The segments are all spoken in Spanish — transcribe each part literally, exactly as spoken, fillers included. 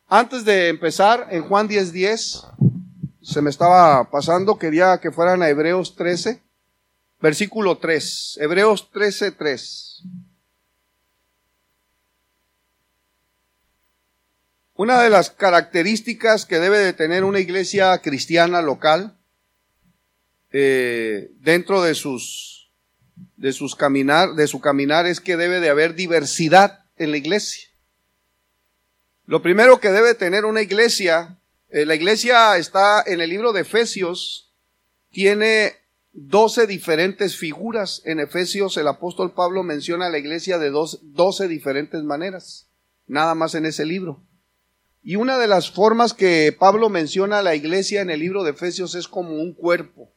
Antes de empezar, en Juan diez diez, se me estaba pasando, quería que fueran a Hebreos trece, versículo tres. Hebreos trece tres. Una de las características que debe de tener una iglesia cristiana local, eh, dentro de sus, de sus caminar, de su caminar, es que debe de haber diversidad en la iglesia. Lo primero que debe tener una iglesia, eh, la iglesia está en el libro de Efesios, tiene doce diferentes figuras. En Efesios el apóstol Pablo menciona a la iglesia de dos, doce diferentes maneras, nada más en ese libro. Y una de las formas que Pablo menciona a la iglesia en el libro de Efesios es como un cuerpo.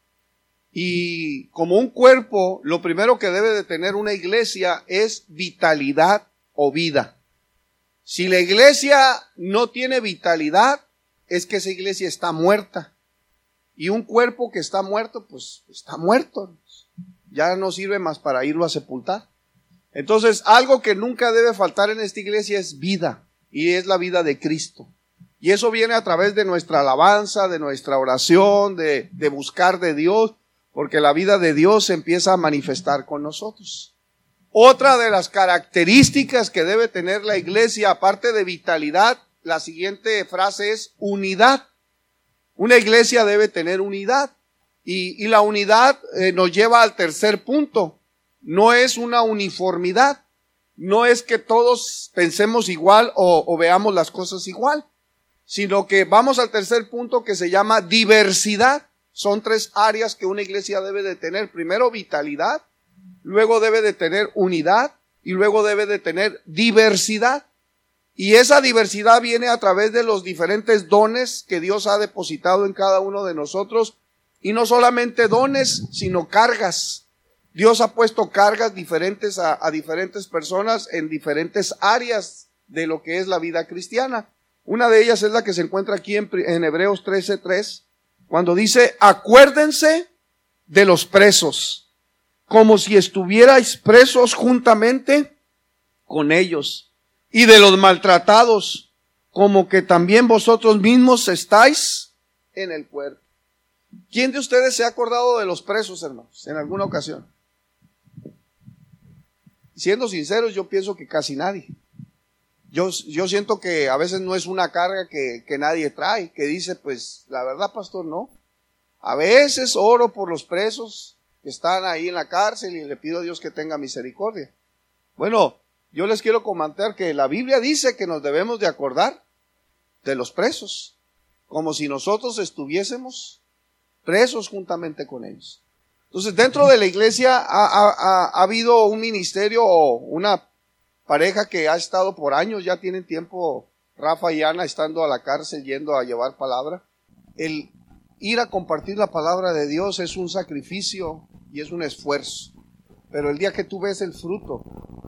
Y como un cuerpo, lo primero que debe de tener una iglesia es vitalidad o vida. Si la iglesia no tiene vitalidad, es que esa iglesia está muerta. Y un cuerpo que está muerto, pues está muerto. Ya no sirve más para irlo a sepultar. Entonces, algo que nunca debe faltar en esta iglesia es vida. Y es la vida de Cristo. Y eso viene a través de nuestra alabanza, de nuestra oración, de, de buscar de Dios, porque la vida de Dios se empieza a manifestar con nosotros. Otra de las características que debe tener la iglesia, aparte de vitalidad, la siguiente frase es unidad. Una iglesia debe tener unidad. Y, y la unidad eh, nos lleva al tercer punto. No es una uniformidad. No es que todos pensemos igual o, o veamos las cosas igual, sino que vamos al tercer punto que se llama diversidad. Son tres áreas que una iglesia debe de tener. Primero, vitalidad. Luego debe de tener unidad y luego debe de tener diversidad. Y esa diversidad viene a través de los diferentes dones que Dios ha depositado en cada uno de nosotros. Y no solamente dones, sino cargas. Dios ha puesto cargas diferentes a, a diferentes personas en diferentes áreas de lo que es la vida cristiana. Una de ellas es la que se encuentra aquí en, en Hebreos trece tres, cuando dice: acuérdense de los presos, como si estuvierais presos juntamente con ellos, y de los maltratados, como que también vosotros mismos estáis en el cuerpo. ¿Quién de ustedes se ha acordado de los presos, hermanos, en alguna ocasión? Siendo sinceros, yo pienso que casi nadie. Yo, yo siento que a veces no es una carga que, que nadie trae, que dice, pues, la verdad, pastor, no. A veces oro por los presos que están ahí en la cárcel y le pido a Dios que tenga misericordia. Bueno, yo les quiero comentar que la Biblia dice que nos debemos de acordar de los presos, como si nosotros estuviésemos presos juntamente con ellos. Entonces, dentro de la iglesia ha, ha, ha, ha habido un ministerio o una pareja que ha estado por años, ya tienen tiempo, Rafa y Ana, estando a la cárcel, yendo a llevar palabra. El ir a compartir la palabra de Dios es un sacrificio y es un esfuerzo. Pero el día que tú ves el fruto,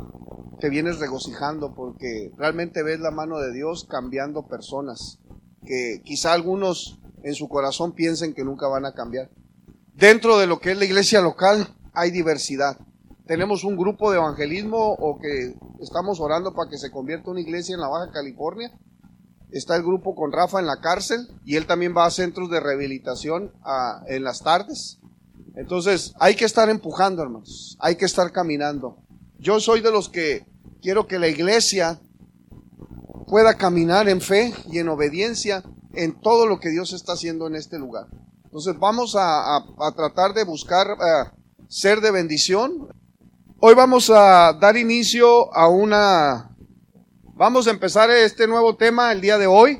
te vienes regocijando porque realmente ves la mano de Dios cambiando personas que quizá algunos en su corazón piensen que nunca van a cambiar. Dentro de lo que es la iglesia local hay diversidad. Tenemos un grupo de evangelismo o que estamos orando para que se convierta una iglesia en la Baja California. Está el grupo con Rafa en la cárcel y él también va a centros de rehabilitación a, en las tardes. Entonces hay que estar empujando, hermanos, hay que estar caminando. Yo soy de los que quiero que la iglesia pueda caminar en fe y en obediencia en todo lo que Dios está haciendo en este lugar. Entonces vamos a, a, a tratar de buscar uh, ser de bendición. Hoy vamos a dar inicio a una... Vamos a empezar este nuevo tema el día de hoy,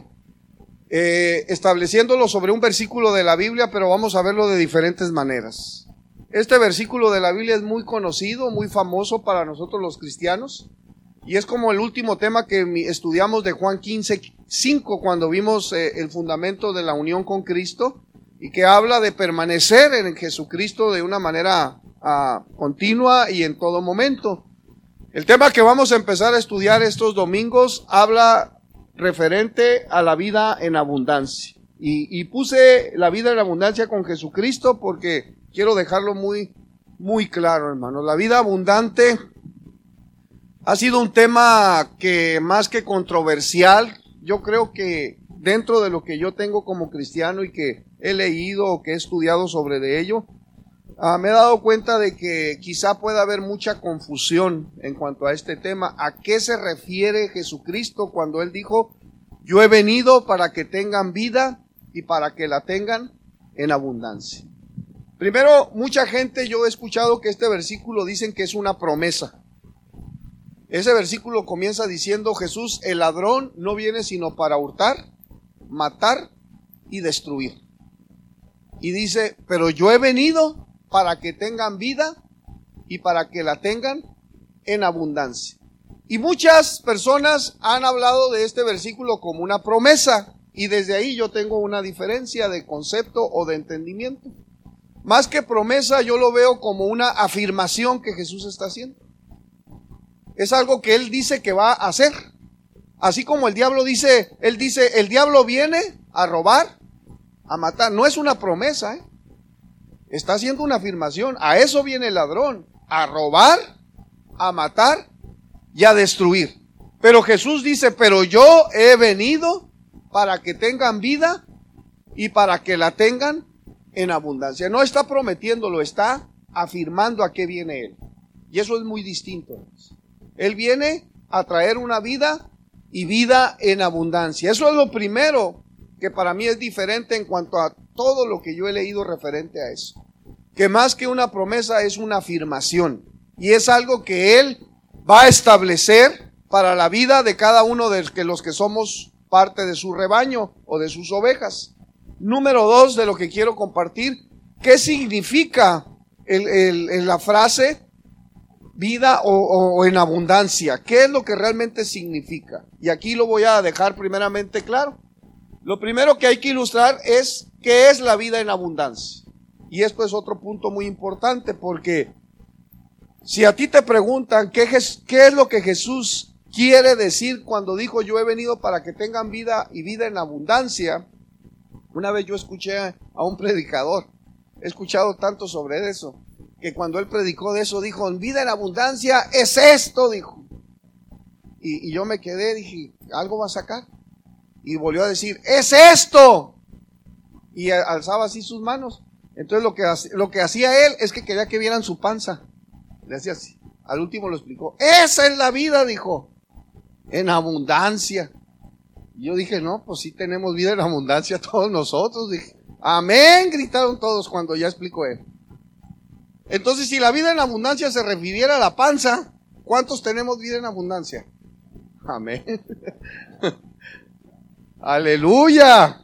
eh, estableciéndolo sobre un versículo de la Biblia, pero vamos a verlo de diferentes maneras. Este versículo de la Biblia es muy conocido, muy famoso para nosotros los cristianos, y es como el último tema que estudiamos de Juan quince cinco, cuando vimos eh, el fundamento de la unión con Cristo, y que habla de permanecer en Jesucristo de una manera uh, continua y en todo momento. El tema que vamos a empezar a estudiar estos domingos habla referente a la vida en abundancia. Y, y puse la vida en abundancia con Jesucristo porque quiero dejarlo muy, muy claro, hermanos. La vida abundante ha sido un tema que más que controversial, yo creo que dentro de lo que yo tengo como cristiano y que he leído o que he estudiado sobre de ello, uh, me he dado cuenta de que quizá pueda haber mucha confusión en cuanto a este tema. ¿A qué se refiere Jesucristo cuando Él dijo, yo he venido para que tengan vida y para que la tengan en abundancia? Primero, mucha gente, yo he escuchado que este versículo dicen que es una promesa. Ese versículo comienza diciendo, Jesús, el ladrón no viene sino para hurtar, matar y destruir. Y dice, pero yo he venido para que tengan vida y para que la tengan en abundancia. Y muchas personas han hablado de este versículo como una promesa, y desde ahí yo tengo una diferencia de concepto o de entendimiento. Más que promesa, yo lo veo como una afirmación que Jesús está haciendo. Es algo que Él dice que va a hacer. Así como el diablo dice, Él dice, el diablo viene a robar, a matar. No es una promesa, ¿eh? Está haciendo una afirmación. A eso viene el ladrón, a robar, a matar y a destruir. Pero Jesús dice, pero yo he venido para que tengan vida y para que la tengan en abundancia. No está prometiéndolo, está afirmando a qué viene Él. Y eso es muy distinto. Él viene a traer una vida y vida en abundancia. Eso es lo primero que para mí es diferente en cuanto a todo lo que yo he leído referente a eso. Que más que una promesa es una afirmación. Y es algo que Él va a establecer para la vida de cada uno de los que somos parte de su rebaño o de sus ovejas. Número dos de lo que quiero compartir, ¿qué significa el, el, el, la frase vida o, o, o en abundancia? ¿Qué es lo que realmente significa? Y aquí lo voy a dejar primeramente claro. Lo primero que hay que ilustrar es qué es la vida en abundancia. Y esto es otro punto muy importante, porque si a ti te preguntan qué, qué es lo que Jesús quiere decir cuando dijo yo he venido para que tengan vida y vida en abundancia. Una vez yo escuché a un predicador, he escuchado tanto sobre eso, que cuando él predicó de eso dijo, vida en abundancia es esto, dijo. Y, y yo me quedé, dije, algo va a sacar. Y volvió a decir, es esto. Y alzaba así sus manos. Entonces lo que, lo que hacía él es que quería que vieran su panza. Le hacía así. Al último lo explicó. Esa es la vida, dijo, en abundancia. Y yo dije, no, pues sí tenemos vida en abundancia todos nosotros. Dije, amén, gritaron todos cuando ya explicó él. Entonces, si la vida en abundancia se refiriera a la panza, ¿cuántos tenemos vida en abundancia? Amén. Aleluya.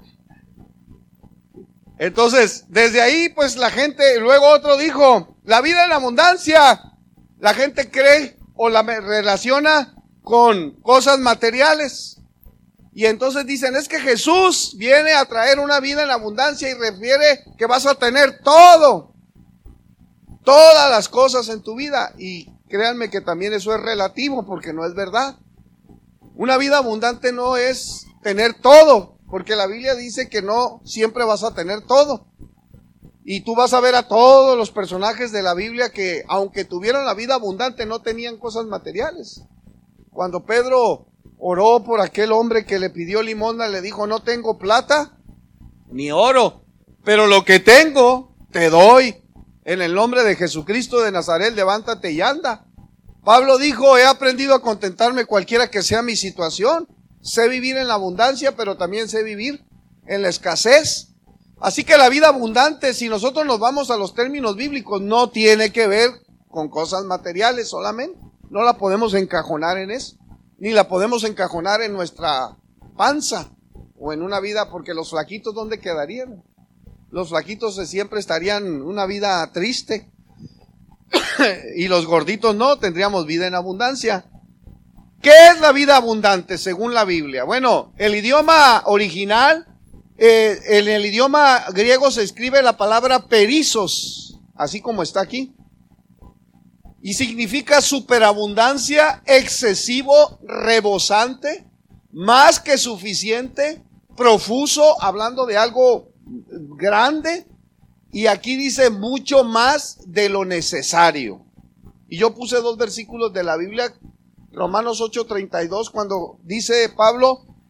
Entonces, desde ahí, pues la gente, luego otro dijo, la vida en abundancia, la gente cree o la relaciona con cosas materiales. Y entonces dicen, es que Jesús viene a traer una vida en abundancia y refiere que vas a tener todo, todas las cosas en tu vida. Y créanme que también eso es relativo, porque no es verdad. Una vida abundante no es tener todo, porque la Biblia dice que no siempre vas a tener todo. Y tú vas a ver a todos los personajes de la Biblia que, aunque tuvieron la vida abundante, no tenían cosas materiales. Cuando Pedro oró por aquel hombre que le pidió limosna, le dijo, no tengo plata ni oro, pero lo que tengo te doy. En el nombre de Jesucristo de Nazaret, levántate y anda. Pablo dijo, he aprendido a contentarme cualquiera que sea mi situación. Sé vivir en la abundancia, pero también sé vivir en la escasez. Así que la vida abundante, si nosotros nos vamos a los términos bíblicos, no tiene que ver con cosas materiales solamente. No la podemos encajonar en eso, ni la podemos encajonar en nuestra panza o en una vida, porque los flaquitos, ¿dónde quedarían? Los flaquitos siempre estarían una vida triste y los gorditos no, tendríamos vida en abundancia. ¿Qué es la vida abundante según la Biblia? Bueno, el idioma original, eh, en el idioma griego se escribe la palabra perizos, así como está aquí. Y significa superabundancia, excesivo, rebosante, más que suficiente, profuso, hablando de algo grande. Y aquí dice mucho más de lo necesario. Y yo puse dos versículos de la Biblia, Romanos ocho treinta y dos, cuando dice Pablo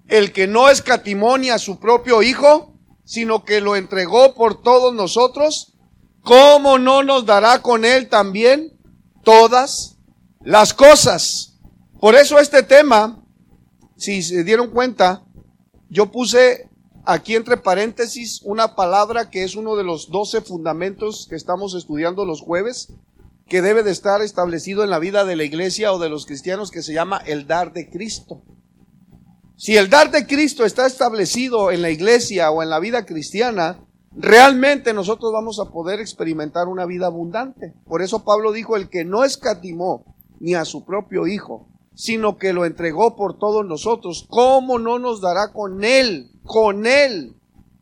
el que no escatimó ni a su propio Hijo, sino que lo entregó por todos nosotros, ¿cómo no nos dará con Él también todas las cosas? Por eso este tema, si se dieron cuenta, yo puse aquí entre paréntesis una palabra que es uno de los doce fundamentos que estamos estudiando los jueves, que debe de estar establecido en la vida de la iglesia o de los cristianos, que se llama el dar de Cristo. Si el dar de Cristo está establecido en la iglesia o en la vida cristiana, realmente nosotros vamos a poder experimentar una vida abundante. Por eso Pablo dijo, el que no escatimó ni a su propio Hijo, sino que lo entregó por todos nosotros, ¿cómo no nos dará con Él, con Él,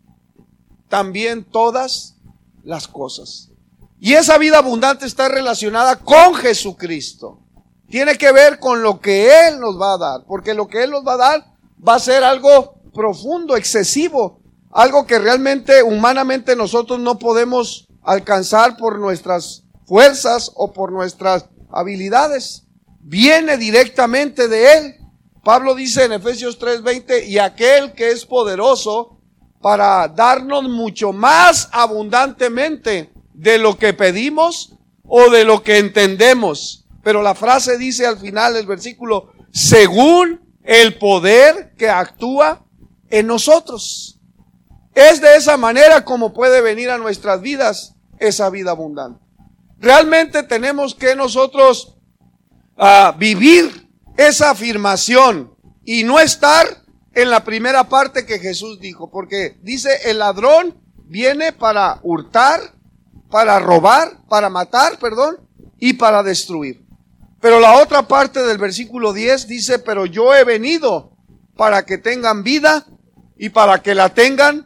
también todas las cosas? Y esa vida abundante está relacionada con Jesucristo. Tiene que ver con lo que Él nos va a dar, porque lo que Él nos va a dar va a ser algo profundo, excesivo, algo que realmente humanamente nosotros no podemos alcanzar por nuestras fuerzas o por nuestras habilidades. Viene directamente de Él. Pablo dice en Efesios tres veinte, y aquel que es poderoso para darnos mucho más abundantemente de lo que pedimos o de lo que entendemos. Pero la frase dice al final del versículo, según el poder que actúa en nosotros. Es de esa manera como puede venir a nuestras vidas esa vida abundante. Realmente tenemos que nosotros uh, vivir esa afirmación y no estar en la primera parte que Jesús dijo, porque dice, el ladrón viene para hurtar, para robar, para matar, perdón, y para destruir. Pero la otra parte del versículo diez dice, pero yo he venido para que tengan vida y para que la tengan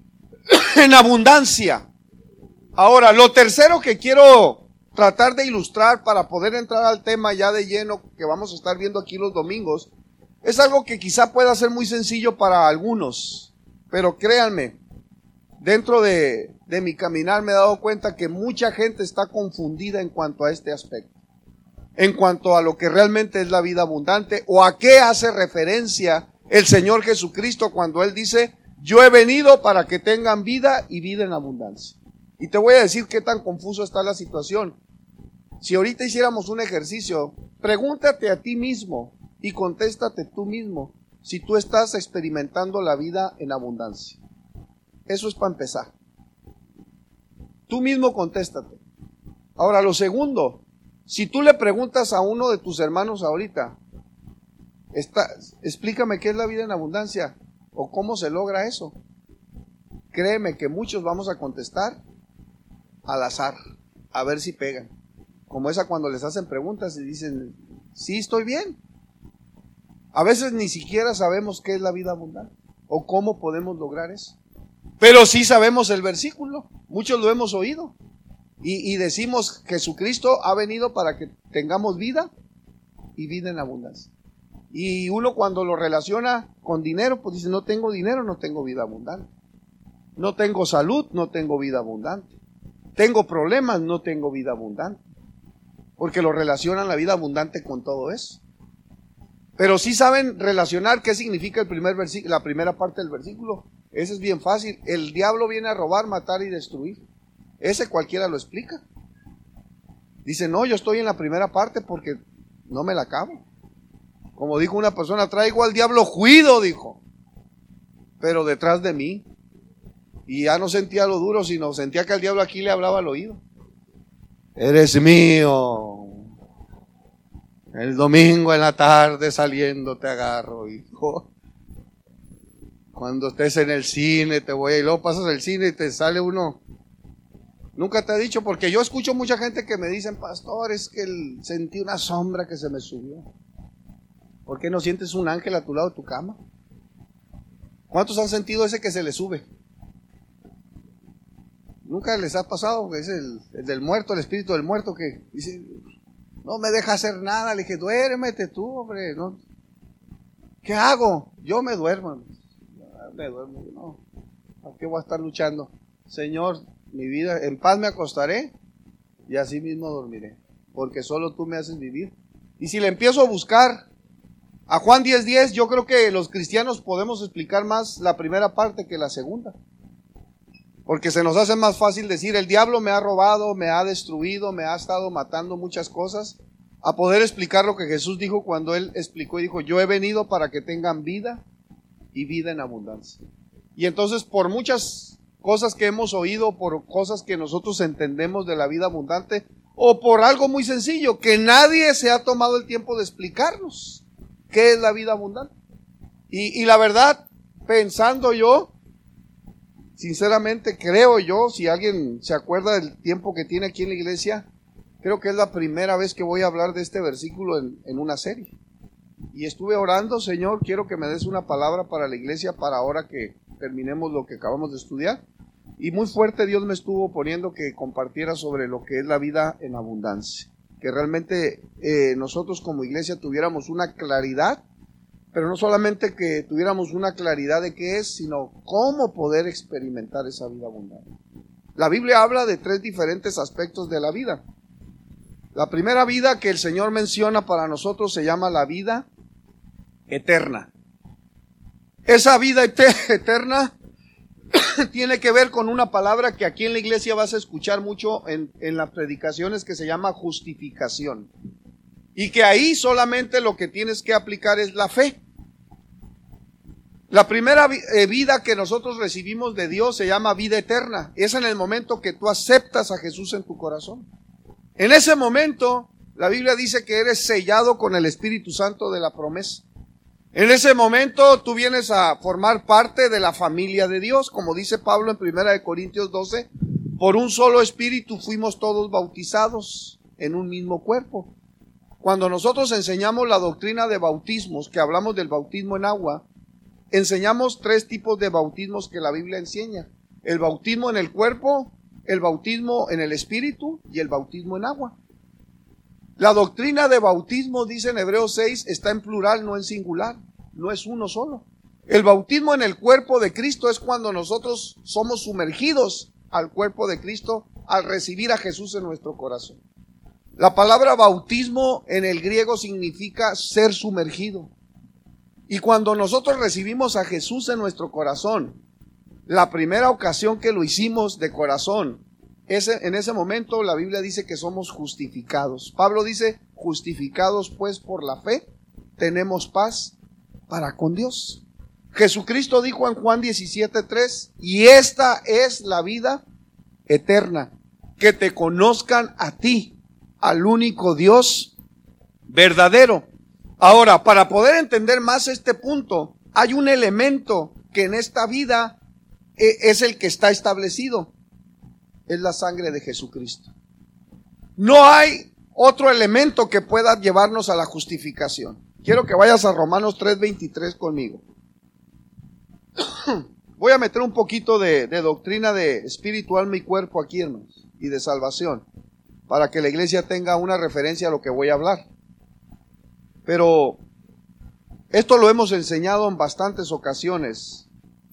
en abundancia. Ahora, lo tercero que quiero tratar de ilustrar para poder entrar al tema ya de lleno que vamos a estar viendo aquí los domingos, es algo que quizá pueda ser muy sencillo para algunos, pero créanme, dentro de, de mi caminar me he dado cuenta que mucha gente está confundida en cuanto a este aspecto, en cuanto a lo que realmente es la vida abundante o a qué hace referencia el Señor Jesucristo cuando Él dice, yo he venido para que tengan vida y vida en abundancia. Y te voy a decir qué tan confuso está la situación. Si ahorita hiciéramos un ejercicio, pregúntate a ti mismo y contéstate tú mismo si tú estás experimentando la vida en abundancia. Eso es para empezar. Tú mismo contéstate. Ahora, lo segundo, si tú le preguntas a uno de tus hermanos ahorita, está, explícame qué es la vida en abundancia o cómo se logra eso. Créeme que muchos vamos a contestar al azar, a ver si pegan. Como esa cuando les hacen preguntas y dicen, sí, estoy bien. A veces ni siquiera sabemos qué es la vida abundante o cómo podemos lograr eso. Pero sí sabemos el versículo, muchos lo hemos oído. Y, y decimos, Jesucristo ha venido para que tengamos vida y vida en abundancia. Y uno cuando lo relaciona con dinero, pues dice, no tengo dinero, no tengo vida abundante. No tengo salud, no tengo vida abundante. Tengo problemas, no tengo vida abundante. Porque lo relacionan la vida abundante con todo eso. Pero sí saben relacionar qué significa el primer versículo, la primera parte del versículo. Ese es bien fácil. El diablo viene a robar, matar y destruir. Ese cualquiera lo explica. Dice, no, yo estoy en la primera parte porque no me la acabo. Como dijo una persona, traigo al diablo juido, dijo. Pero detrás de mí. Y ya no sentía lo duro, sino sentía que el diablo aquí le hablaba al oído. Eres mío. El domingo en la tarde saliendo te agarro, hijo. Cuando estés en el cine te voy a... Y luego pasas el cine y te sale uno... Nunca te he dicho, porque yo escucho mucha gente que me dicen, pastor, es que el, sentí una sombra que se me subió. ¿Por qué no sientes un ángel a tu lado de tu cama? ¿Cuántos han sentido ese que se le sube? Nunca les ha pasado, es el, el del muerto, el espíritu del muerto que dice, no me deja hacer nada. Le dije, duérmete tú, hombre, ¿no? ¿Qué hago? Yo me duermo. Me duermo, no. ¿A qué voy a estar luchando? Señor, mi vida, en paz me acostaré y así mismo dormiré, porque solo tú me haces vivir. Y si le empiezo a buscar A Juan diez diez, yo creo que los cristianos podemos explicar más la primera parte que la segunda. Porque se nos hace más fácil decir, el diablo me ha robado, me ha destruido, me ha estado matando muchas cosas, a poder explicar lo que Jesús dijo cuando Él explicó y dijo, yo he venido para que tengan vida y vida en abundancia. Y entonces por muchas cosas que hemos oído, por cosas que nosotros entendemos de la vida abundante, o por algo muy sencillo, que nadie se ha tomado el tiempo de explicarnos qué es la vida abundante. Y, y la verdad, pensando yo, sinceramente creo yo, si alguien se acuerda del tiempo que tiene aquí en la iglesia, creo que es la primera vez que voy a hablar de este versículo en, en una serie. Y estuve orando, Señor, quiero que me des una palabra para la iglesia para ahora que terminemos lo que acabamos de estudiar. Y muy fuerte Dios me estuvo poniendo que compartiera sobre lo que es la vida en abundancia. Que realmente eh, nosotros como iglesia tuviéramos una claridad, pero no solamente que tuviéramos una claridad de qué es, sino cómo poder experimentar esa vida abundante. La Biblia habla de tres diferentes aspectos de la vida. La primera vida que el Señor menciona para nosotros se llama la vida eterna. Esa vida eterna tiene que ver con una palabra que aquí en la iglesia vas a escuchar mucho en, en las predicaciones, que se llama justificación. Y que ahí solamente lo que tienes que aplicar es la fe. La primera vida que nosotros recibimos de Dios se llama vida eterna. Es en el momento que tú aceptas a Jesús en tu corazón. En ese momento, la Biblia dice que eres sellado con el Espíritu Santo de la promesa. En ese momento tú vienes a formar parte de la familia de Dios, como dice Pablo en primera de Corintios doce, por un solo Espíritu fuimos todos bautizados en un mismo cuerpo. Cuando nosotros enseñamos la doctrina de bautismos, que hablamos del bautismo en agua, enseñamos tres tipos de bautismos que la Biblia enseña: el bautismo en el cuerpo, el bautismo en el Espíritu y el bautismo en agua. La doctrina de bautismo, dice en Hebreos seis, está en plural, no en singular, no es uno solo. El bautismo en el cuerpo de Cristo es cuando nosotros somos sumergidos al cuerpo de Cristo al recibir a Jesús en nuestro corazón. La palabra bautismo en el griego significa ser sumergido. Y cuando nosotros recibimos a Jesús en nuestro corazón, la primera ocasión que lo hicimos de corazón, ese, en ese momento la Biblia dice que somos justificados. Pablo dice, justificados pues por la fe, tenemos paz para con Dios. Jesucristo dijo en Juan diecisiete tres, y esta es la vida eterna, que te conozcan a ti, al único Dios verdadero. Ahora, para poder entender más este punto, hay un elemento que en esta vida es el que está establecido. Es la sangre de Jesucristo. No hay otro elemento que pueda llevarnos a la justificación. Quiero que vayas a Romanos tres veintitrés conmigo. Voy a meter un poquito de, de doctrina de espíritu, alma y cuerpo aquí, hermanos, y de salvación, para que la iglesia tenga una referencia a lo que voy a hablar. Pero esto lo hemos enseñado en bastantes ocasiones.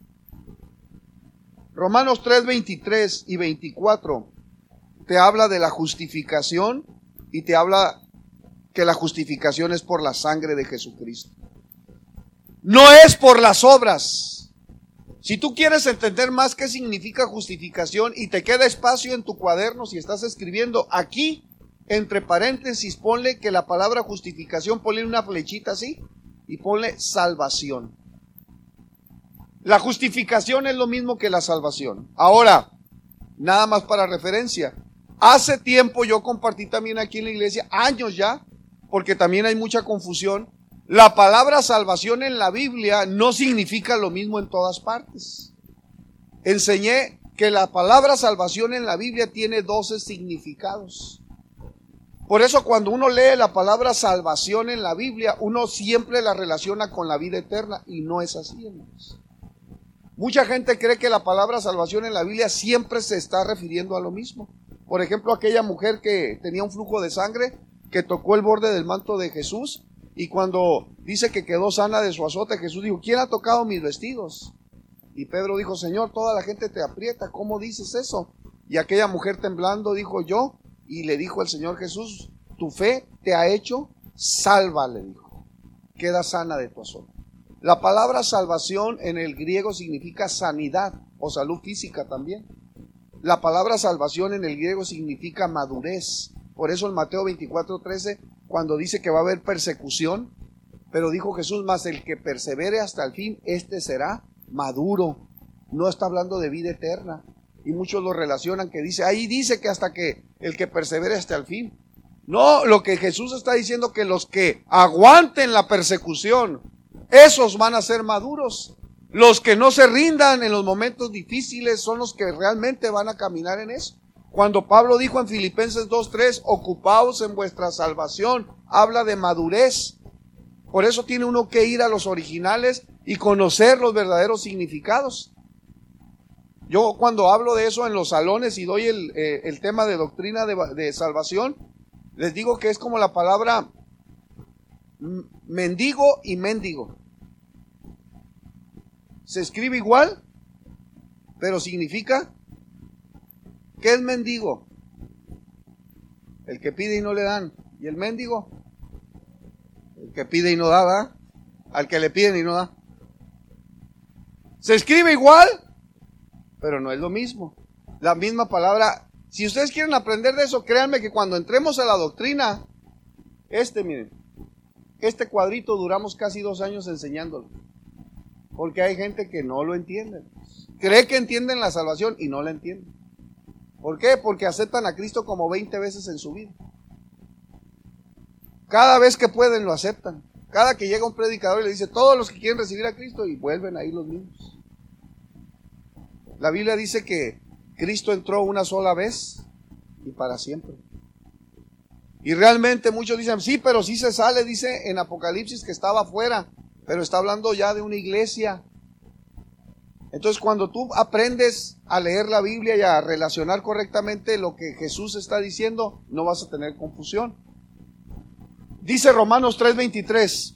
Romanos tres veintitrés y veinticuatro te habla de la justificación y te habla que la justificación es por la sangre de Jesucristo. No es por las obras. Si tú quieres entender más qué significa justificación y te queda espacio en tu cuaderno si estás escribiendo, aquí entre paréntesis ponle que la palabra justificación, ponle una flechita así y ponle salvación. La justificación es lo mismo que la salvación. Ahora, nada más para referencia. Hace tiempo yo compartí también aquí en la iglesia, años ya, porque también hay mucha confusión. La palabra salvación en la Biblia no significa lo mismo en todas partes. Enseñé que la palabra salvación en la Biblia tiene doce significados. Por eso cuando uno lee la palabra salvación en la Biblia, uno siempre la relaciona con la vida eterna, y no es así, hermanos. Mucha gente cree que la palabra salvación en la Biblia siempre se está refiriendo a lo mismo. Por ejemplo, aquella mujer que tenía un flujo de sangre, que tocó el borde del manto de Jesús, y cuando dice que quedó sana de su azote, Jesús dijo, ¿quién ha tocado mis vestidos? Y Pedro dijo, Señor, toda la gente te aprieta, ¿cómo dices eso? Y aquella mujer temblando dijo, yo, y le dijo el Señor Jesús, tu fe te ha hecho salva, le dijo. queda sana de tu asombro. La palabra salvación en el griego significa sanidad o salud física también. La palabra salvación en el griego significa madurez. Por eso en Mateo veinticuatro trece, cuando dice que va a haber persecución, pero dijo Jesús, más el que persevere hasta el fin, este será maduro. No está hablando de vida eterna. Y muchos lo relacionan que dice, ahí dice que hasta que el que persevere hasta el fin. No, lo que Jesús está diciendo que los que aguanten la persecución, esos van a ser maduros. Los que no se rindan en los momentos difíciles son los que realmente van a caminar en eso. Cuando Pablo dijo en Filipenses dos tres, ocupaos en vuestra salvación, habla de madurez. Por eso tiene uno que ir a los originales y conocer los verdaderos significados. Yo cuando hablo de eso en los salones y doy el, eh, el tema de doctrina de, de salvación, les digo que es como la palabra mendigo y mendigo. Se escribe igual, pero significa, ¿qué es mendigo? El que pide y no le dan. ¿Y el mendigo? El que pide y no da, ¿verdad? Al que le piden y no da. Se escribe igual, pero no es lo mismo. La misma palabra. Si ustedes quieren aprender de eso, créanme que cuando entremos a la doctrina, este, miren, este cuadrito duramos casi dos años enseñándolo. Porque hay gente que no lo entiende. Cree que entienden la salvación y no la entienden. ¿Por qué? Porque aceptan a Cristo como veinte veces en su vida. Cada vez que pueden lo aceptan. Cada que llega un predicador y le dice, todos los que quieren recibir a Cristo, y vuelven ahí los mismos. La Biblia dice que Cristo entró una sola vez y para siempre. Y realmente muchos dicen, sí, pero sí se sale, dice en Apocalipsis que estaba afuera, pero está hablando ya de una iglesia. Entonces cuando tú aprendes a leer la Biblia y a relacionar correctamente lo que Jesús está diciendo, no vas a tener confusión. Dice Romanos tres veintitrés,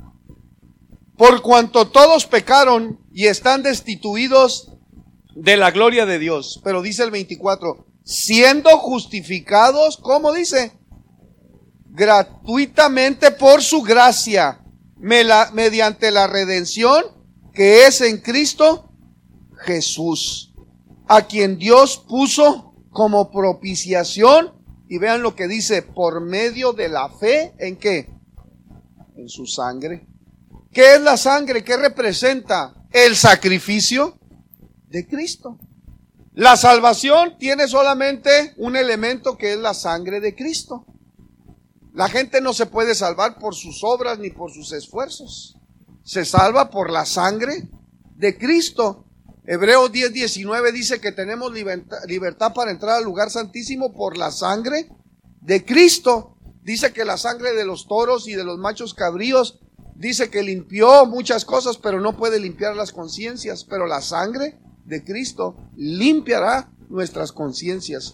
por cuanto todos pecaron y están destituidos de la gloria de Dios. Pero dice el veinticuatro, siendo justificados, ¿cómo dice? Gratuitamente por su gracia, mediante la redención que es en Cristo Jesús, a quien Dios puso como propiciación, y vean lo que dice, por medio de la fe, ¿en qué? En su sangre. ¿Qué es la sangre? ¿Qué representa? El sacrificio de Cristo. La salvación tiene solamente un elemento que es la sangre de Cristo. La gente no se puede salvar por sus obras ni por sus esfuerzos. Se salva por la sangre de Cristo. Hebreos diez diecinueve dice que tenemos libertad, libertad para entrar al lugar santísimo por la sangre de Cristo. Dice que la sangre de los toros y de los machos cabríos, dice que limpió muchas cosas, pero no puede limpiar las conciencias. Pero la sangre de Cristo limpiará nuestras conciencias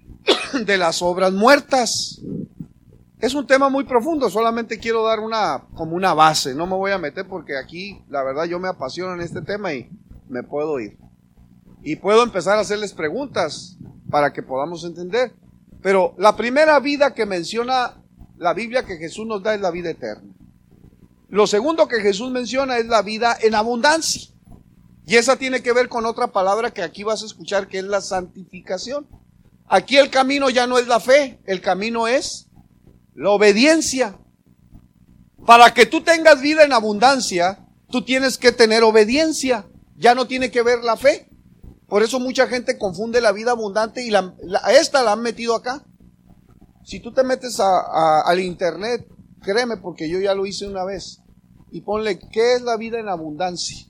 de las obras muertas. Es un tema muy profundo, solamente quiero dar una, como una base. No me voy a meter porque aquí, la verdad, yo me apasiono en este tema y me puedo ir. Y puedo empezar a hacerles preguntas para que podamos entender. Pero la primera vida que menciona la Biblia que Jesús nos da es la vida eterna. Lo segundo que Jesús menciona es la vida en abundancia. Y esa tiene que ver con otra palabra que aquí vas a escuchar, que es la santificación. Aquí el camino ya no es la fe, el camino es la obediencia. Para que tú tengas vida en abundancia, tú tienes que tener obediencia. Ya no tiene que ver la fe. Por eso mucha gente confunde la vida abundante y la, la, esta la han metido acá. Si tú te metes a, a, al internet, créeme porque yo ya lo hice una vez, y ponle, ¿qué es la vida en abundancia?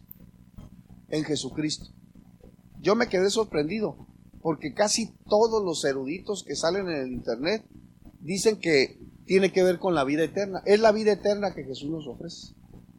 En Jesucristo. Yo me quedé sorprendido, porque casi todos los eruditos que salen en el internet dicen que tiene que ver con la vida eterna. Es la vida eterna que Jesús nos ofrece.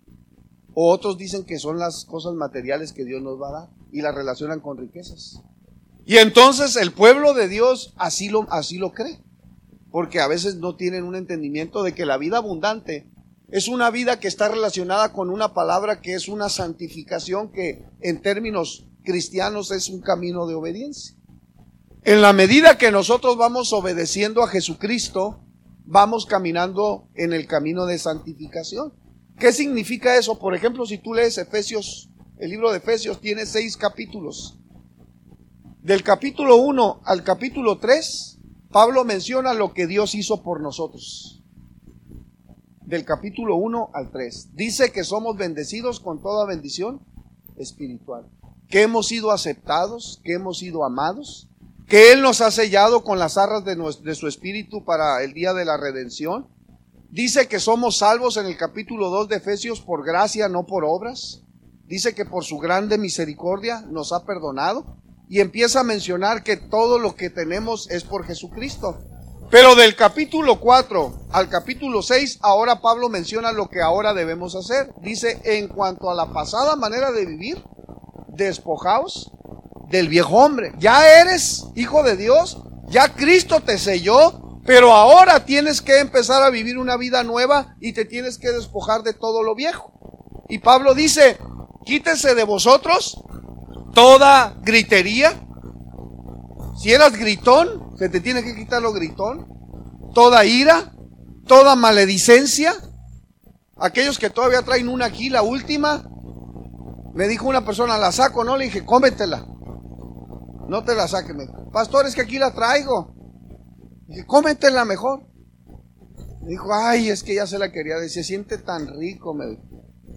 O otros dicen que son las cosas materiales que Dios nos va a dar y las relacionan con riquezas. Y entonces el pueblo de Dios así lo, así lo cree, porque a veces no tienen un entendimiento de que la vida abundante es una vida que está relacionada con una palabra que es una santificación, que en términos cristianos es un camino de obediencia. En la medida que nosotros vamos obedeciendo a Jesucristo, vamos caminando en el camino de santificación. ¿Qué significa eso? Por ejemplo, si tú lees Efesios, el libro de Efesios tiene seis capítulos. Del capítulo uno al capítulo tres, Pablo menciona lo que Dios hizo por nosotros. Del capítulo uno al tres. Dice que somos bendecidos con toda bendición espiritual. Que hemos sido aceptados, que hemos sido amados, que Él nos ha sellado con las arras de, nuestro, de su espíritu para el día de la redención. Dice que somos salvos en el capítulo dos de Efesios por gracia, no por obras. Dice que por su grande misericordia nos ha perdonado. Y empieza a mencionar que todo lo que tenemos es por Jesucristo. Pero del capítulo cuatro al capítulo seis, ahora Pablo menciona lo que ahora debemos hacer. Dice, en cuanto a la pasada manera de vivir, despojaos del viejo hombre. Ya eres hijo de Dios, ya Cristo te selló, pero ahora tienes que empezar a vivir una vida nueva y te tienes que despojar de todo lo viejo. Y Pablo dice, quítese de vosotros toda gritería. Si eras gritón, se te tiene que quitar lo gritón. Toda ira, toda maledicencia. Aquellos que todavía traen una aquí, la última. Me dijo una persona, la saco, ¿no? Le dije, cómetela. No te la saques. Me dijo, pastor, es que aquí la traigo. Le dije, cómetela mejor. Me dijo, ay, es que ya se la quería decir, se siente tan rico, me dijo.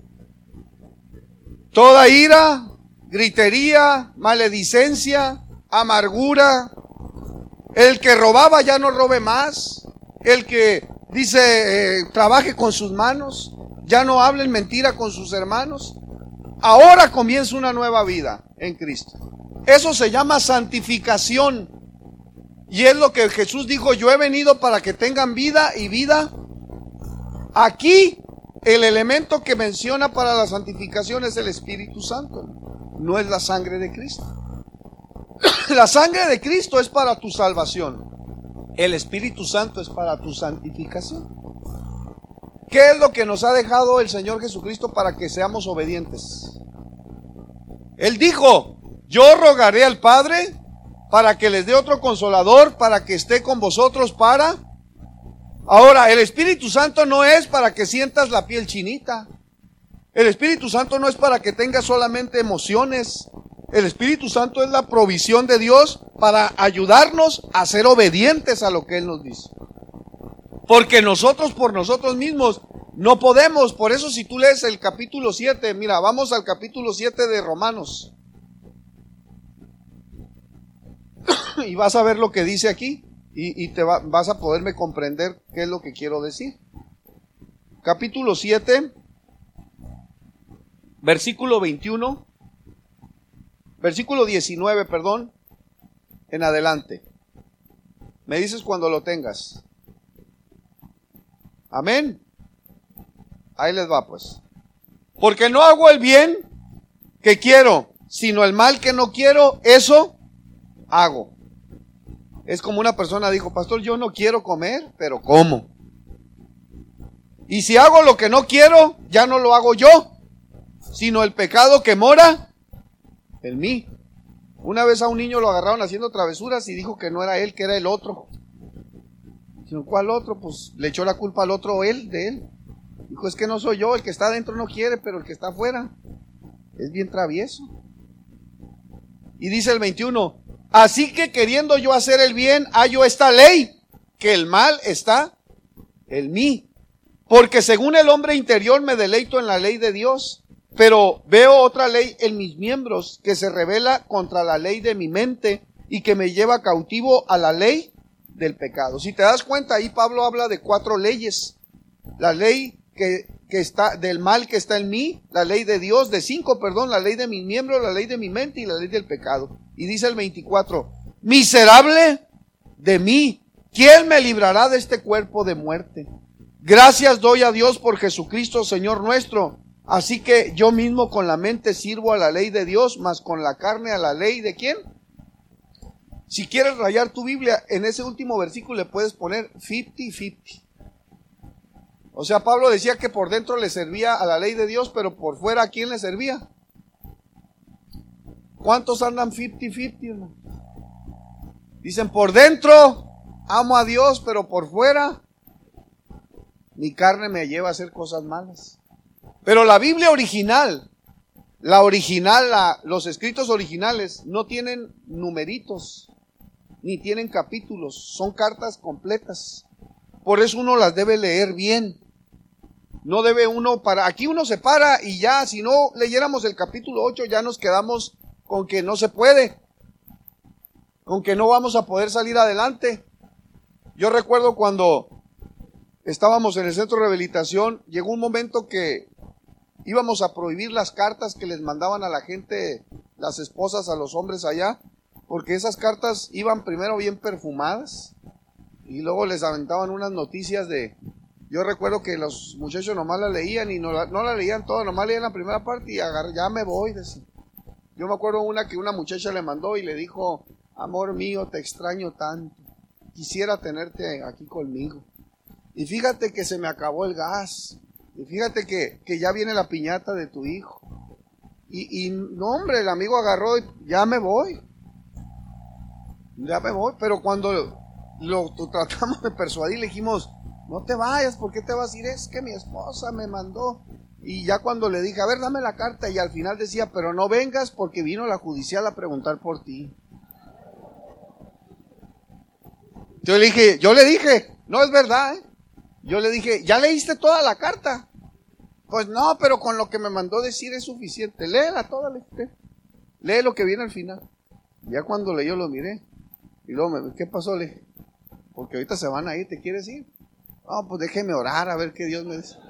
Toda ira, gritería, maledicencia, amargura. El que robaba ya no robe más. El que dice eh, trabaje con sus manos, ya no hablen mentira con sus hermanos. Ahora comienza una nueva vida en Cristo. Eso se llama santificación. Y es lo que Jesús dijo, yo he venido para que tengan vida y vida. Aquí el elemento que menciona para la santificación es el Espíritu Santo, no es la sangre de Cristo. La sangre de Cristo es para tu salvación. El Espíritu Santo es para tu santificación. ¿Qué es lo que nos ha dejado el Señor Jesucristo para que seamos obedientes? Él dijo, yo rogaré al Padre para que les dé otro consolador, para que esté con vosotros para... Ahora, el Espíritu Santo no es para que sientas la piel chinita. El Espíritu Santo no es para que tengas solamente emociones. El Espíritu Santo es la provisión de Dios para ayudarnos a ser obedientes a lo que Él nos dice. Porque nosotros por nosotros mismos no podemos. Por eso si tú lees el capítulo siete, mira, vamos al capítulo siete de Romanos. Y vas a ver lo que dice aquí. Y, y te va, vas a poderme comprender qué es lo que quiero decir. Capítulo siete, versículo veintiuno, versículo diecinueve, perdón, en adelante. Me dices cuando lo tengas. Amén. Ahí les va pues. Porque no hago el bien que quiero, sino el mal que no quiero, eso hago. Es como una persona dijo, pastor, yo no quiero comer, pero como. Y si hago lo que no quiero, ya no lo hago yo, sino el pecado que mora en mí. Una vez a un niño lo agarraron haciendo travesuras y dijo que no era él, que era el otro. Sino, ¿cuál otro? Pues le echó la culpa al otro, él, de él. Dijo, es que no soy yo, el que está adentro no quiere, pero el que está afuera es bien travieso. Y dice el veintiuno, así que queriendo yo hacer el bien, hallo esta ley, que el mal está en mí. Porque según el hombre interior me deleito en la ley de Dios, pero veo otra ley en mis miembros que se revela contra la ley de mi mente y que me lleva cautivo a la ley del pecado. Si te das cuenta, ahí Pablo habla de cuatro leyes. La ley que, que está del mal que está en mí, la ley de Dios, de cinco, perdón, la ley de mis miembros, la ley de mi mente y la ley del pecado. Y dice el veinticuatro, miserable de mí, ¿quién me librará de este cuerpo de muerte? Gracias doy a Dios por Jesucristo, Señor nuestro. Así que yo mismo con la mente sirvo a la ley de Dios, mas con la carne a la ley ¿de quién? Si quieres rayar tu Biblia, en ese último versículo le puedes poner cincuenta cincuenta. O sea, Pablo decía que por dentro le servía a la ley de Dios, pero por fuera ¿a quién le servía? ¿Cuántos andan cincuenta cincuenta, hermano? Dicen, por dentro amo a Dios, pero por fuera mi carne me lleva a hacer cosas malas. Pero la Biblia original, la original, la, los escritos originales no tienen numeritos, ni tienen capítulos, son cartas completas. Por eso uno las debe leer bien. No debe uno para, aquí uno se para y ya, si no leyéramos el capítulo ocho, ya nos quedamos con que no se puede, con que no vamos a poder salir adelante. Yo recuerdo cuando estábamos en el centro de rehabilitación, llegó un momento que íbamos a prohibir las cartas que les mandaban a la gente, las esposas a los hombres allá, porque esas cartas iban primero bien perfumadas y luego les aventaban unas noticias de... Yo recuerdo que los muchachos nomás la leían y no la, no la leían toda, nomás leían la primera parte y agar, ya me voy. Decía. Yo me acuerdo una que una muchacha le mandó y le dijo, amor mío, te extraño tanto, quisiera tenerte aquí conmigo. Y fíjate que se me acabó el gas, y fíjate que, que ya viene la piñata de tu hijo. Y, y no hombre, el amigo agarró y ya me voy, ya me voy, pero cuando lo, lo tratamos de persuadir le dijimos, no te vayas, ¿por qué te vas a ir? Es que mi esposa me mandó. Y ya cuando le dije, a ver, dame la carta, y al final decía, pero no vengas porque vino la judicial a preguntar por ti. Yo le dije, yo le dije, no es verdad, ¿eh? Yo le dije, ¿ya leíste toda la carta? Pues no, pero con lo que me mandó decir es suficiente. Léela toda, lee, lee lo que viene al final. Ya cuando leyó lo miré. Y luego, me, ¿qué pasó? Le dije, porque ahorita se van a ir, ¿te quieres ir? No, pues déjeme orar a ver qué Dios me dice.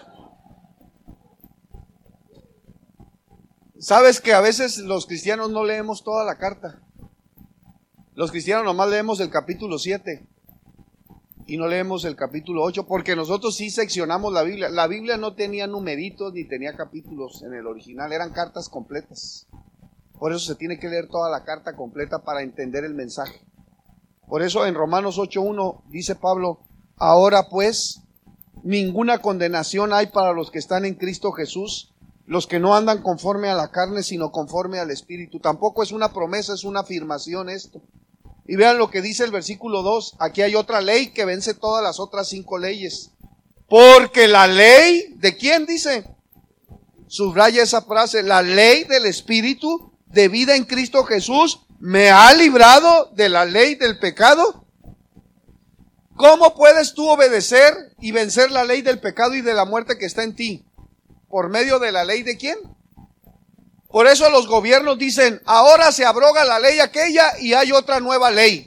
¿Sabes que a veces los cristianos no leemos toda la carta? Los cristianos nomás leemos el capítulo siete y no leemos el capítulo ocho, porque nosotros sí seccionamos la Biblia. La Biblia no tenía numeritos ni tenía capítulos en el original, eran cartas completas. Por eso se tiene que leer toda la carta completa para entender el mensaje. Por eso en Romanos ocho uno dice Pablo, ahora pues, ninguna condenación hay para los que están en Cristo Jesús, los que no andan conforme a la carne, sino conforme al Espíritu. Tampoco es una promesa, es una afirmación esto. Y vean lo que dice el versículo dos, aquí hay otra ley que vence todas las otras cinco leyes. Porque la ley, ¿de quién dice? Subraya esa frase, la ley del Espíritu de vida en Cristo Jesús me ha librado de la ley del pecado. ¿Cómo puedes tú obedecer y vencer la ley del pecado y de la muerte que está en ti? ¿Por medio de la ley de quién? Por eso los gobiernos dicen, ahora se abroga la ley aquella y hay otra nueva ley.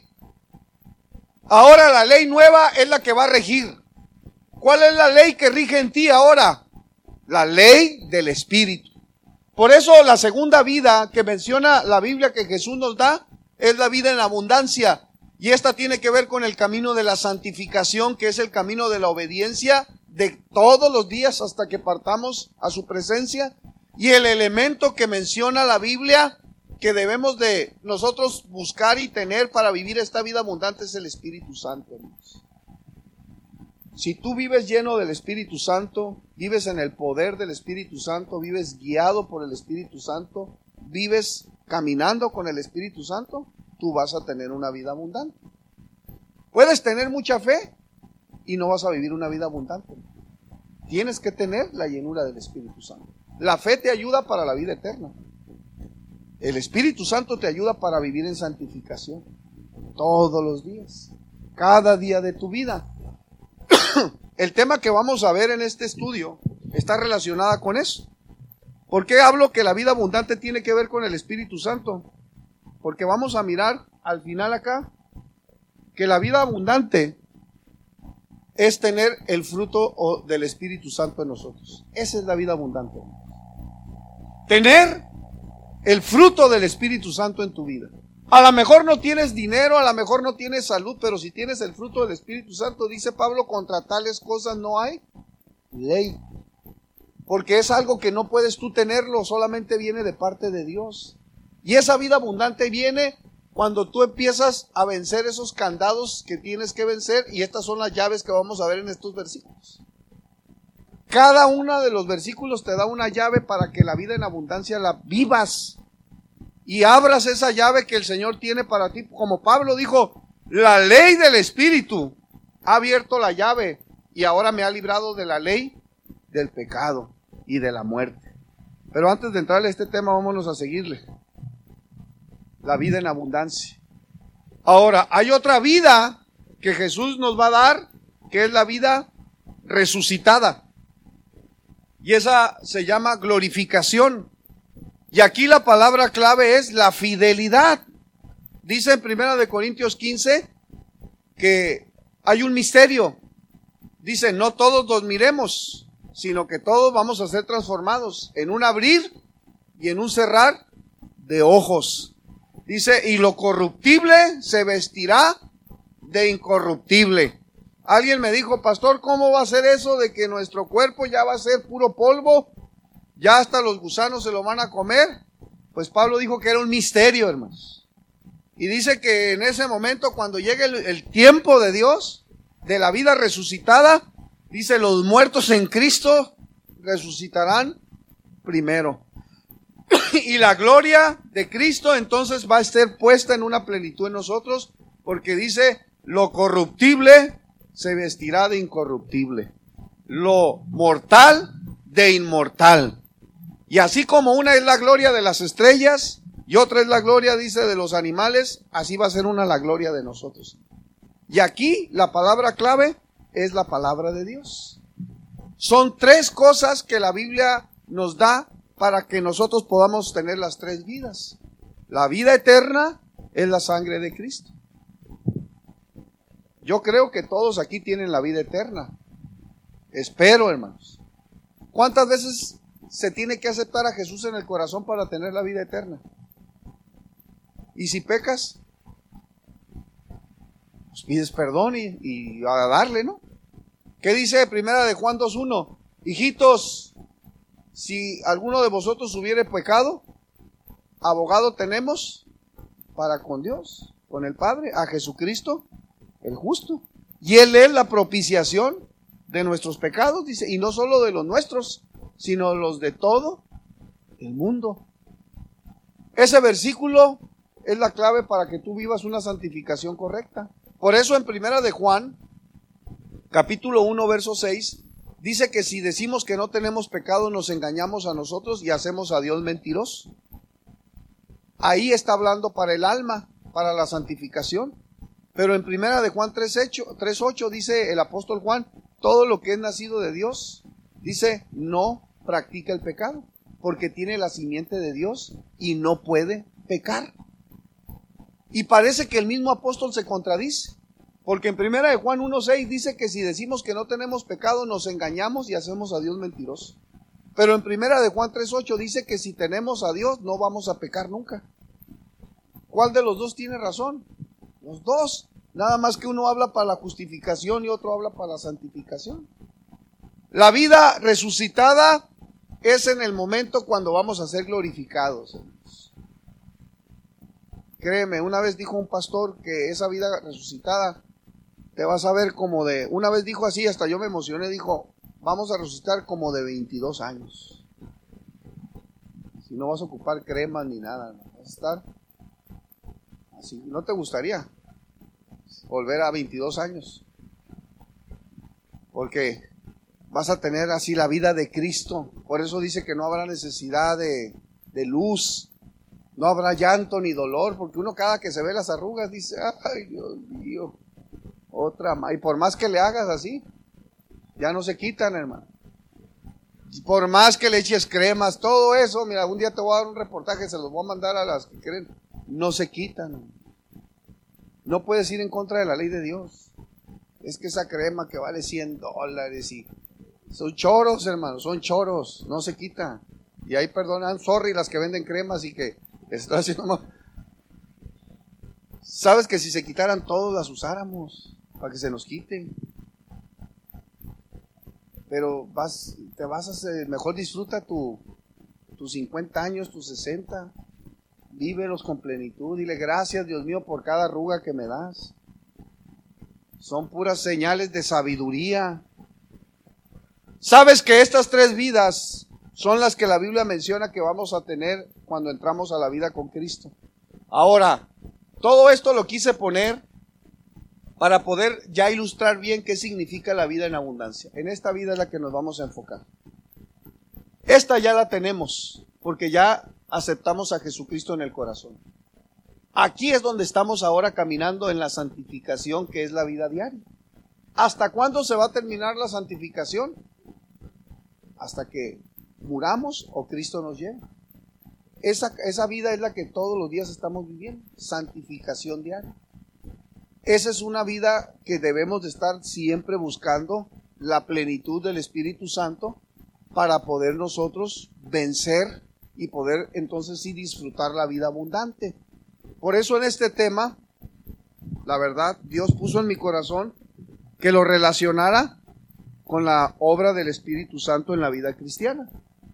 Ahora la ley nueva es la que va a regir. ¿Cuál es la ley que rige en ti ahora? La ley del Espíritu. Por eso la segunda vida que menciona la Biblia que Jesús nos da es la vida en abundancia. Y esta tiene que ver con el camino de la santificación, que es el camino de la obediencia de todos los días hasta que partamos a su presencia. Y el elemento que menciona la Biblia que debemos de nosotros buscar y tener para vivir esta vida abundante es el Espíritu Santo, hermanos. Si tú vives lleno del Espíritu Santo, vives en el poder del Espíritu Santo, vives guiado por el Espíritu Santo, vives caminando con el Espíritu Santo, tú vas a tener una vida abundante. Puedes tener mucha fe y no vas a vivir una vida abundante. Tienes que tener la llenura del Espíritu Santo. La fe te ayuda para la vida eterna. El Espíritu Santo te ayuda para vivir en santificación todos los días, cada día de tu vida. El tema que vamos a ver en este estudio está relacionada con eso. ¿Por qué hablo que la vida abundante tiene que ver con el Espíritu Santo? Porque vamos a mirar al final acá que la vida abundante es tener el fruto del Espíritu Santo en nosotros. Esa es la vida abundante. Tener el fruto del Espíritu Santo en tu vida. A lo mejor no tienes dinero, a lo mejor no tienes salud, pero si tienes el fruto del Espíritu Santo, dice Pablo, contra tales cosas no hay ley. Porque es algo que no puedes tú tenerlo, solamente viene de parte de Dios. Y esa vida abundante viene cuando tú empiezas a vencer esos candados que tienes que vencer, y estas son las llaves que vamos a ver en estos versículos. Cada uno de los versículos te da una llave para que la vida en abundancia la vivas y abras esa llave que el Señor tiene para ti. Como Pablo dijo, la ley del Espíritu ha abierto la llave y ahora me ha librado de la ley del pecado. y de la muerte. Pero antes de entrar a este tema, vámonos a seguirle. La vida en abundancia. Ahora, hay otra vida que Jesús nos va a dar, que es la vida resucitada. Y esa se llama glorificación. Y aquí la palabra clave es la fidelidad. Dice en primera de Corintios quince que hay un misterio. Dice, no todos nos miremos, sino que todos vamos a ser transformados en un abrir y en un cerrar de ojos. Dice, y lo corruptible se vestirá de incorruptible. Alguien me dijo, pastor, ¿cómo va a ser eso de que nuestro cuerpo ya va a ser puro polvo? Ya hasta los gusanos se lo van a comer. Pues Pablo dijo que era un misterio, hermanos. Y dice que en ese momento, cuando llegue el, el tiempo de Dios, de la vida resucitada, dice, los muertos en Cristo resucitarán primero. Y la gloria de Cristo entonces va a ser puesta en una plenitud en nosotros, porque dice, lo corruptible se vestirá de incorruptible, lo mortal de inmortal. Y así como una es la gloria de las estrellas y otra es la gloria, dice, de los animales, así va a ser una la gloria de nosotros. Y aquí la palabra clave es la palabra de Dios. Son tres cosas que la Biblia nos da para que nosotros podamos tener las tres vidas. La vida eterna es la sangre de Cristo. Yo creo que todos aquí tienen la vida eterna. Espero, hermanos. ¿Cuántas veces se tiene que aceptar a Jesús en el corazón para tener la vida eterna? Y si pecas, pues pides perdón y, y a darle, ¿no? ¿Qué dice primera de Juan dos uno? Hijitos, si alguno de vosotros hubiere pecado, abogado tenemos para con Dios, con el Padre, a Jesucristo, el justo. Y Él es la propiciación de nuestros pecados, dice, y no solo de los nuestros, sino los de todo el mundo. Ese versículo es la clave para que tú vivas una santificación correcta. Por eso en primera de Juan, capítulo uno, verso seis, dice que si decimos que no tenemos pecado, nos engañamos a nosotros y hacemos a Dios mentiroso. Ahí está hablando para el alma, para la santificación. Pero en primera de Juan tres ocho dice el apóstol Juan, todo lo que es nacido de Dios, dice, no practica el pecado, porque tiene la simiente de Dios y no puede pecar. Y parece que el mismo apóstol se contradice, porque en primera de Juan uno seis dice que si decimos que no tenemos pecado, nos engañamos y hacemos a Dios mentiroso. Pero en primera de Juan tres ocho dice que si tenemos a Dios, no vamos a pecar nunca. ¿Cuál de los dos tiene razón? Los dos. Nada más que uno habla para la justificación y otro habla para la santificación. La vida resucitada es en el momento cuando vamos a ser glorificados. Créeme, una vez dijo un pastor que esa vida resucitada te vas a ver como de, una vez dijo así, hasta yo me emocioné, dijo, vamos a resucitar como de veintidós años. Si no vas a ocupar cremas ni nada, vas a estar así. ¿No te gustaría volver a veintidós años? Porque vas a tener así la vida de Cristo. Por eso dice que no habrá necesidad de, de luz. No habrá llanto ni dolor, porque uno cada que se ve las arrugas dice, ay Dios mío, otra más. Y por más que le hagas así, ya no se quitan, hermano. Por más que le eches cremas, todo eso, mira, un día te voy a dar un reportaje, se los voy a mandar a las que creen, no se quitan. No puedes ir en contra de la ley de Dios. Es que esa crema que vale cien dólares y son choros, hermano, son choros, no se quita. Y ahí perdonan, sorry las que venden cremas y que estoy haciendo mal. Sabes que si se quitaran todos las usáramos para que se nos quiten. Pero vas, te vas a hacer, mejor disfruta tu, tus cincuenta años, tus sesenta. Vívelos con plenitud. Dile gracias, Dios mío, por cada arruga que me das. Son puras señales de sabiduría. Sabes que estas tres vidas son las que la Biblia menciona que vamos a tener cuando entramos a la vida con Cristo. Ahora, todo esto lo quise poner para poder ya ilustrar bien qué significa la vida en abundancia. En esta vida es la que nos vamos a enfocar. Esta ya la tenemos, porque ya aceptamos a Jesucristo en el corazón. Aquí es donde estamos ahora caminando en la santificación, que es la vida diaria. ¿Hasta cuándo se va a terminar la santificación? Hasta que muramos o Cristo nos lleve. Esa, esa vida es la que todos los días estamos viviendo, santificación diaria. Esa es una vida que debemos de estar siempre buscando la plenitud del Espíritu Santo para poder nosotros vencer y poder entonces sí disfrutar la vida abundante. Por eso en este tema, la verdad, Dios puso en mi corazón que lo relacionara con la obra del Espíritu Santo en la vida cristiana.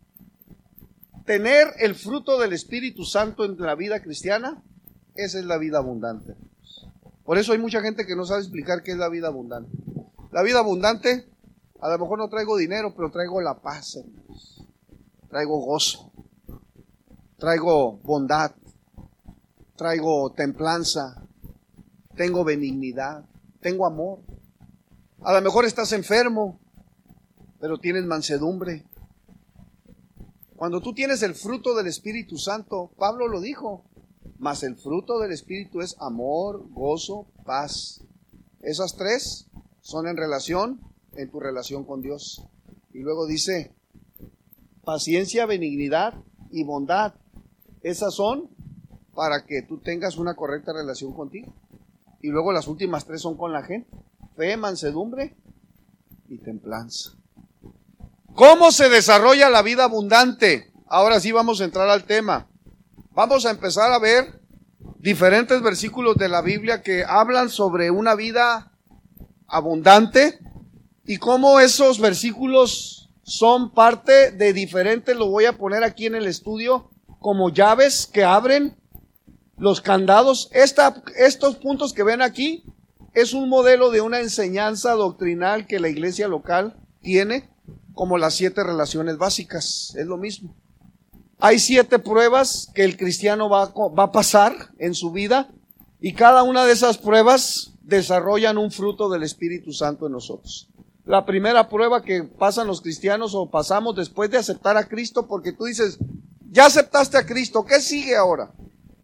Tener el fruto del Espíritu Santo en la vida cristiana, esa es la vida abundante. Por eso hay mucha gente que no sabe explicar qué es la vida abundante. La vida abundante, a lo mejor no traigo dinero, pero traigo la paz, hermanos. Traigo gozo, traigo bondad, traigo templanza, tengo benignidad, tengo amor. A lo mejor estás enfermo, pero tienes mansedumbre. Cuando tú tienes el fruto del Espíritu Santo, Pablo lo dijo, mas el fruto del Espíritu es amor, gozo, paz. Esas tres son en relación, en tu relación con Dios. Y luego dice, paciencia, benignidad y bondad. Esas son para que tú tengas una correcta relación contigo. Y luego las últimas tres son con la gente. Fe, mansedumbre y templanza. ¿Cómo se desarrolla la vida abundante? Ahora sí vamos a entrar al tema. Vamos a empezar a ver diferentes versículos de la Biblia que hablan sobre una vida abundante y cómo esos versículos son parte de diferentes, lo voy a poner aquí en el estudio, como llaves que abren los candados. Esta, estos puntos que ven aquí es un modelo de una enseñanza doctrinal que la iglesia local tiene, como las siete relaciones básicas, es lo mismo. Hay siete pruebas que el cristiano va, va a pasar en su vida y cada una de esas pruebas desarrollan un fruto del Espíritu Santo en nosotros. La primera prueba que pasan los cristianos o pasamos después de aceptar a Cristo, porque tú dices, ya aceptaste a Cristo, ¿qué sigue ahora?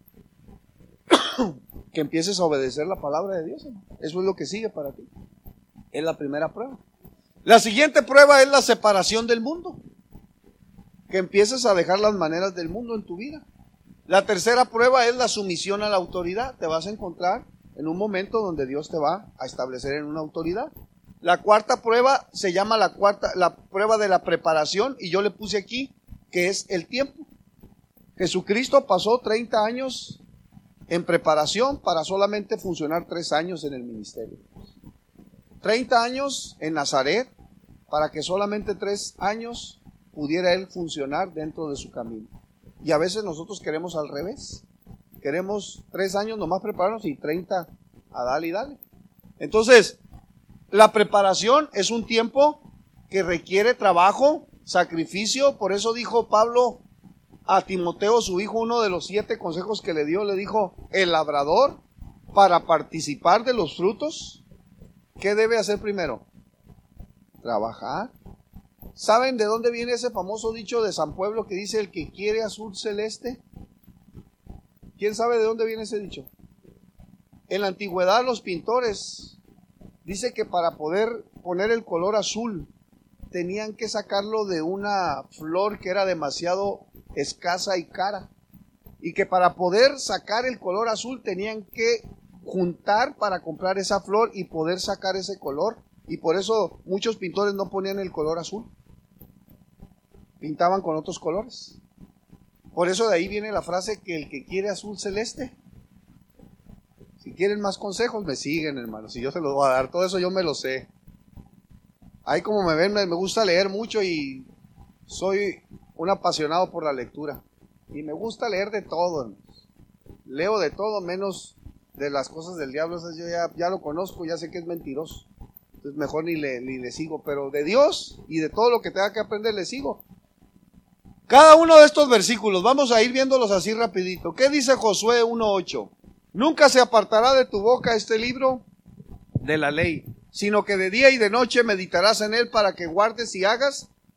Que empieces a obedecer la palabra de Dios. Eso es lo que sigue para ti. Es la primera prueba. La siguiente prueba es la separación del mundo. Que empieces a dejar las maneras del mundo en tu vida. La tercera prueba es la sumisión a la autoridad. Te vas a encontrar en un momento donde Dios te va a establecer en una autoridad. La cuarta prueba se llama la cuarta, la prueba de la preparación, y yo le puse aquí que es el tiempo. Jesucristo pasó treinta años en preparación para solamente funcionar tres años en el ministerio. treinta años en Nazaret para que solamente tres años pudiera él funcionar dentro de su camino. Y a veces nosotros queremos al revés. Queremos tres años nomás prepararnos y treinta a dale y dale. Entonces, la preparación es un tiempo que requiere trabajo, sacrificio. Por eso dijo Pablo a Timoteo, su hijo, uno de los siete consejos que le dio, le dijo, el labrador, para participar de los frutos, ¿qué debe hacer primero? Trabajar. ¿Saben de dónde viene ese famoso dicho de San Pueblo que dice el que quiere azul celeste? ¿Quién sabe de dónde viene ese dicho? En la antigüedad los pintores dice que para poder poner el color azul tenían que sacarlo de una flor que era demasiado escasa y cara, y que para poder sacar el color azul tenían que juntar para comprar esa flor y poder sacar ese color, y por eso muchos pintores no ponían el color azul, pintaban con otros colores. Por eso de ahí viene la frase que el que quiere azul celeste. Si quieren más consejos me siguen, hermanos, y yo se los voy a dar, todo eso yo me lo sé. Ahí como me ven, me gusta leer mucho y soy un apasionado por la lectura. Y me gusta leer de todo, hermanos. Leo de todo menos de las cosas del diablo. Esas yo ya, ya lo conozco, ya sé que es mentiroso. Entonces mejor ni le, ni le sigo. Pero de Dios y de todo lo que tenga que aprender le sigo. Cada uno de estos versículos, vamos a ir viéndolos así rapidito. ¿Qué dice Josué uno ocho? Nunca se apartará de tu boca este libro de la ley, sino que de día y de noche meditarás en él para que guardes y hagas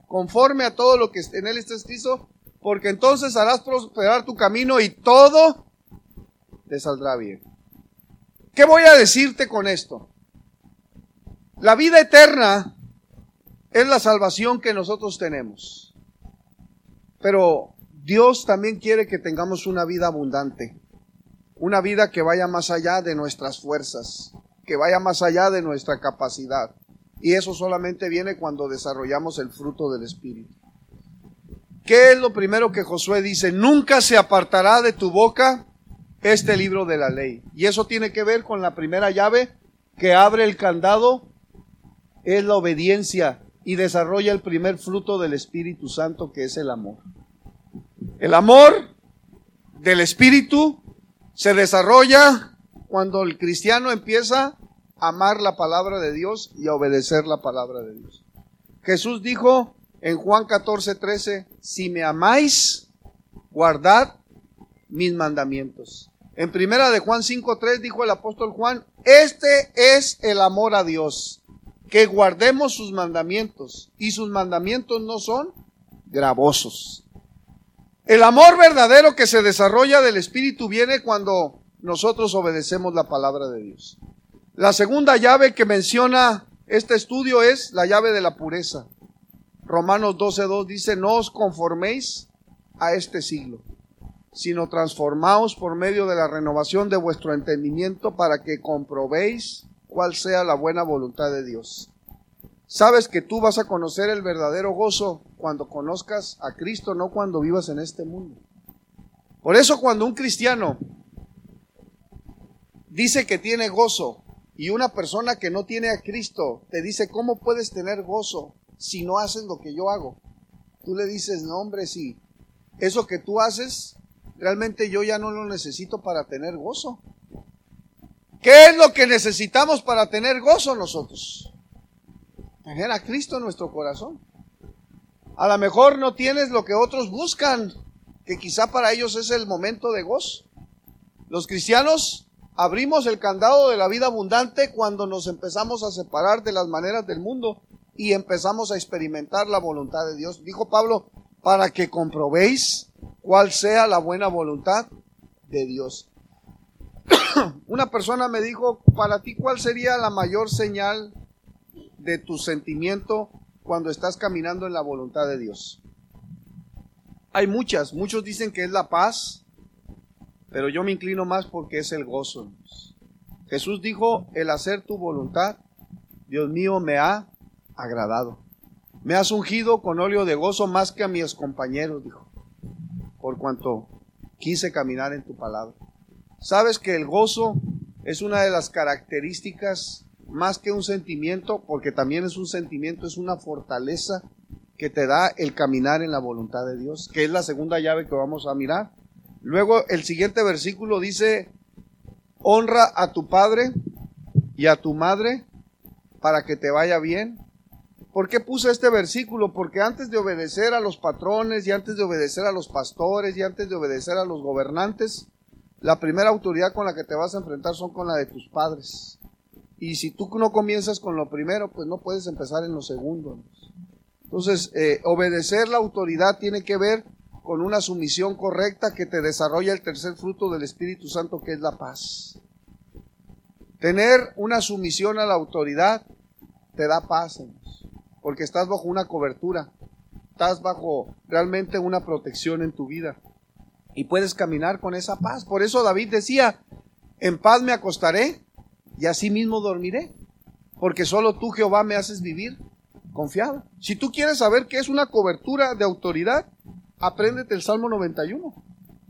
conforme a todo lo que en él está escrito, porque entonces harás prosperar tu camino y todo te saldrá bien. ¿Qué voy a decirte con esto? La vida eterna es la salvación que nosotros tenemos. Pero Dios también quiere que tengamos una vida abundante. Una vida que vaya más allá de nuestras fuerzas, que vaya más allá de nuestra capacidad. Y eso solamente viene cuando desarrollamos el fruto del Espíritu. ¿Qué es lo primero que Josué dice? Nunca se apartará de tu boca este libro de la ley. Y eso tiene que ver con la primera llave que abre el candado, es la obediencia y desarrolla el primer fruto del Espíritu Santo, que es el amor. El amor del Espíritu se desarrolla cuando el cristiano empieza a amar la palabra de Dios y a obedecer la palabra de Dios. Jesús dijo en Juan catorce, trece, si me amáis, guardad mis mandamientos. En primera de Juan cinco, tres dijo el apóstol Juan, este es el amor a Dios, que guardemos sus mandamientos, y sus mandamientos no son gravosos. El amor verdadero que se desarrolla del Espíritu viene cuando nosotros obedecemos la palabra de Dios. La segunda llave que menciona este estudio es la llave de la pureza. Romanos doce, dos dice, no os conforméis a este siglo, sino transformaos por medio de la renovación de vuestro entendimiento para que comprobéis cuál sea la buena voluntad de Dios. Sabes que tú vas a conocer el verdadero gozo cuando conozcas a Cristo, no cuando vivas en este mundo. Por eso cuando un cristiano dice que tiene gozo y una persona que no tiene a Cristo te dice, ¿cómo puedes tener gozo si no haces lo que yo hago? Tú le dices, no hombre, si eso que tú haces, realmente yo ya no lo necesito para tener gozo. ¿Qué es lo que necesitamos para tener gozo nosotros? Tener a Cristo en nuestro corazón. A lo mejor no tienes lo que otros buscan, que quizá para ellos es el momento de gozo. Los cristianos abrimos el candado de la vida abundante cuando nos empezamos a separar de las maneras del mundo y empezamos a experimentar la voluntad de Dios. Dijo Pablo, para que comprobéis cuál sea la buena voluntad de Dios. Una persona me dijo, para ti, ¿cuál sería la mayor señal de tu sentimiento cuando estás caminando en la voluntad de Dios? Hay muchas, muchos dicen que es la paz, pero yo me inclino más porque es el gozo. Jesús dijo, el hacer tu voluntad, Dios mío, me ha agradado. Me has ungido con óleo de gozo más que a mis compañeros, dijo, por cuanto quise caminar en tu palabra. ¿Sabes que el gozo es una de las características, más que un sentimiento, porque también es un sentimiento, es una fortaleza que te da el caminar en la voluntad de Dios, que es la segunda llave que vamos a mirar? Luego el siguiente versículo dice, honra a tu padre y a tu madre para que te vaya bien. ¿Por qué puse este versículo? Porque antes de obedecer a los patrones y antes de obedecer a los pastores y antes de obedecer a los gobernantes, la primera autoridad con la que te vas a enfrentar son con la de tus padres. Y si tú no comienzas con lo primero, pues no puedes empezar en lo segundo. Entonces, eh, obedecer la autoridad tiene que ver con una sumisión correcta que te desarrolla el tercer fruto del Espíritu Santo, que es la paz. Tener una sumisión a la autoridad te da paz, porque estás bajo una cobertura, estás bajo realmente una protección en tu vida y puedes caminar con esa paz. Por eso David decía, en paz me acostaré y así mismo dormiré, porque solo tú, Jehová, me haces vivir confiado. Si tú quieres saber qué es una cobertura de autoridad, apréndete el Salmo noventa y uno.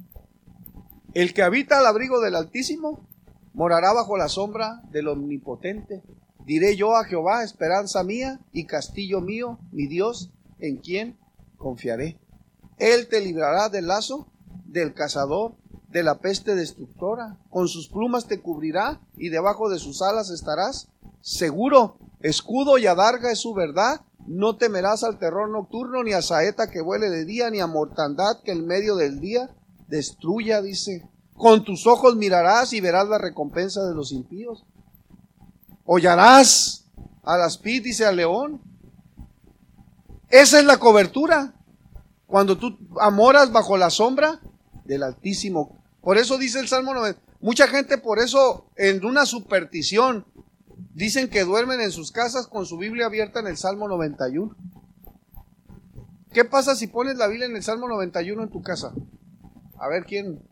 El que habita al abrigo del Altísimo morará bajo la sombra del Omnipotente. Diré yo a Jehová, esperanza mía y castillo mío, mi Dios, en quien confiaré. Él te librará del lazo del cazador, de la peste destructora. Con sus plumas te cubrirá y debajo de sus alas estarás seguro. Escudo y adarga es su verdad. No temerás al terror nocturno, ni a saeta que vuele de día, ni a mortandad que en medio del día destruya, dice. Con tus ojos mirarás y verás la recompensa de los impíos. Hollarás al aspid, dice, al león. Esa es la cobertura. Cuando tú amoras bajo la sombra del Altísimo. Por eso dice el Salmo noventa. Mucha gente por eso en una superstición dicen que duermen en sus casas con su Biblia abierta en el Salmo noventa y uno. ¿Qué pasa si pones la Biblia en el Salmo noventa y uno en tu casa? A ver quién.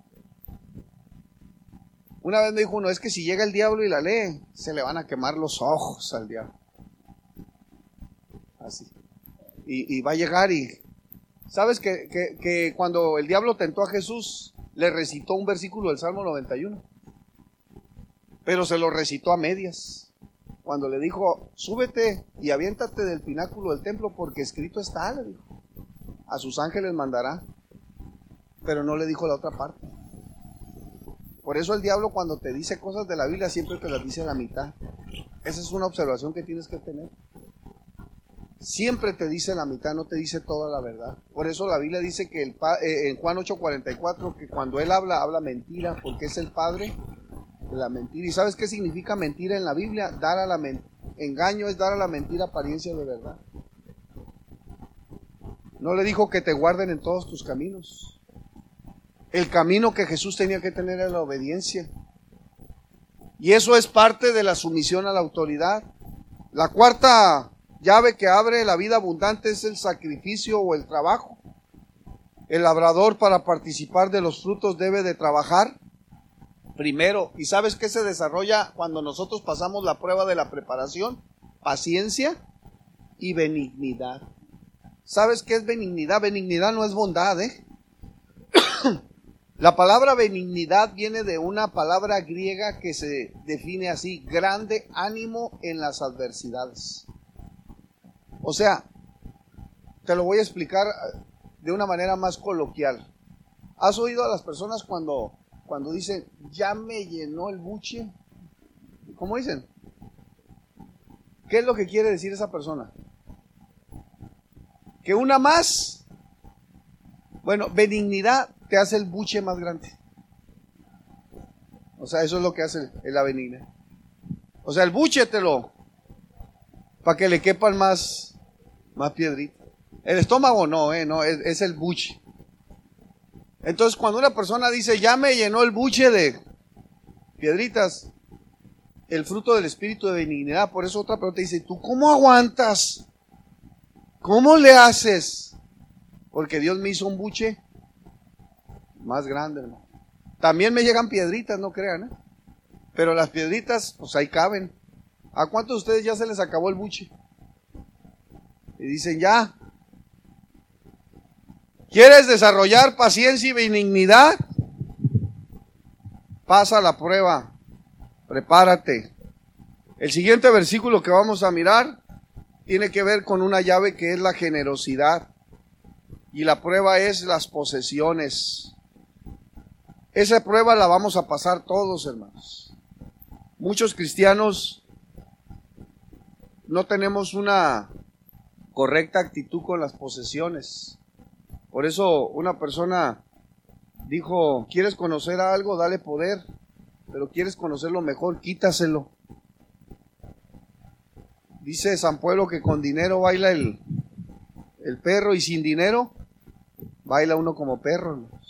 Una vez me dijo uno, es que si llega el diablo y la lee, se le van a quemar los ojos al diablo. Así. Y, y va a llegar y... ¿Sabes que, que, que cuando el diablo tentó a Jesús, le recitó un versículo del Salmo noventa y uno? Pero se lo recitó a medias. Cuando le dijo, súbete y aviéntate del pináculo del templo porque escrito está, le dijo. A sus ángeles mandará. Pero no le dijo la otra parte. Por eso el diablo cuando te dice cosas de la Biblia siempre te las dice a la mitad. Esa es una observación que tienes que tener. Siempre te dice la mitad, no te dice toda la verdad. Por eso la Biblia dice que el eh, en Juan ocho cuarenta y cuatro que cuando él habla, habla mentira, porque es el padre de la mentira. ¿Y sabes qué significa mentira en la Biblia? Dar a la men- engaño es dar a la mentira apariencia de verdad. No le dijo que te guarden en todos tus caminos. El camino que Jesús tenía que tener era la obediencia. Y eso es parte de la sumisión a la autoridad. La cuarta llave que abre la vida abundante es el sacrificio o el trabajo. El labrador, para participar de los frutos, debe de trabajar primero. ¿Y sabes qué se desarrolla cuando nosotros pasamos la prueba de la preparación? Paciencia y benignidad. ¿Sabes qué es benignidad? Benignidad no es bondad, ¿eh? La palabra benignidad viene de una palabra griega que se define así: grande ánimo en las adversidades. O sea, te lo voy a explicar de una manera más coloquial. ¿Has oído a las personas cuando, cuando dicen, ya me llenó el buche? ¿Cómo dicen? ¿Qué es lo que quiere decir esa persona? ¿Que una más? Bueno, benignidad te hace el buche más grande. O sea, eso es lo que hace la benignidad. O sea, el buche te lo... para que le quepan más, más piedritas. El estómago no, eh, no es, es el buche. Entonces, cuando una persona dice, ya me llenó el buche de piedritas, el fruto del espíritu de benignidad. Por eso otra pregunta dice, ¿tú cómo aguantas? ¿Cómo le haces? Porque Dios me hizo un buche más grande, hermano. También me llegan piedritas, no crean, ¿eh? Pero las piedritas, pues ahí caben. ¿A cuántos de ustedes ya se les acabó el buche? Y dicen, ya. ¿Quieres desarrollar paciencia y benignidad? Pasa la prueba. Prepárate. El siguiente versículo que vamos a mirar tiene que ver con una llave que es la generosidad. Y la prueba es las posesiones. Esa prueba la vamos a pasar todos, hermanos. Muchos cristianos no tenemos una correcta actitud con las posesiones. Por eso una persona dijo, ¿quieres conocer a algo? Dale poder. Pero ¿quieres conocerlo mejor? Quítaselo. Dice San Pueblo que con dinero baila el, el perro y sin dinero baila uno como perro, hermanos.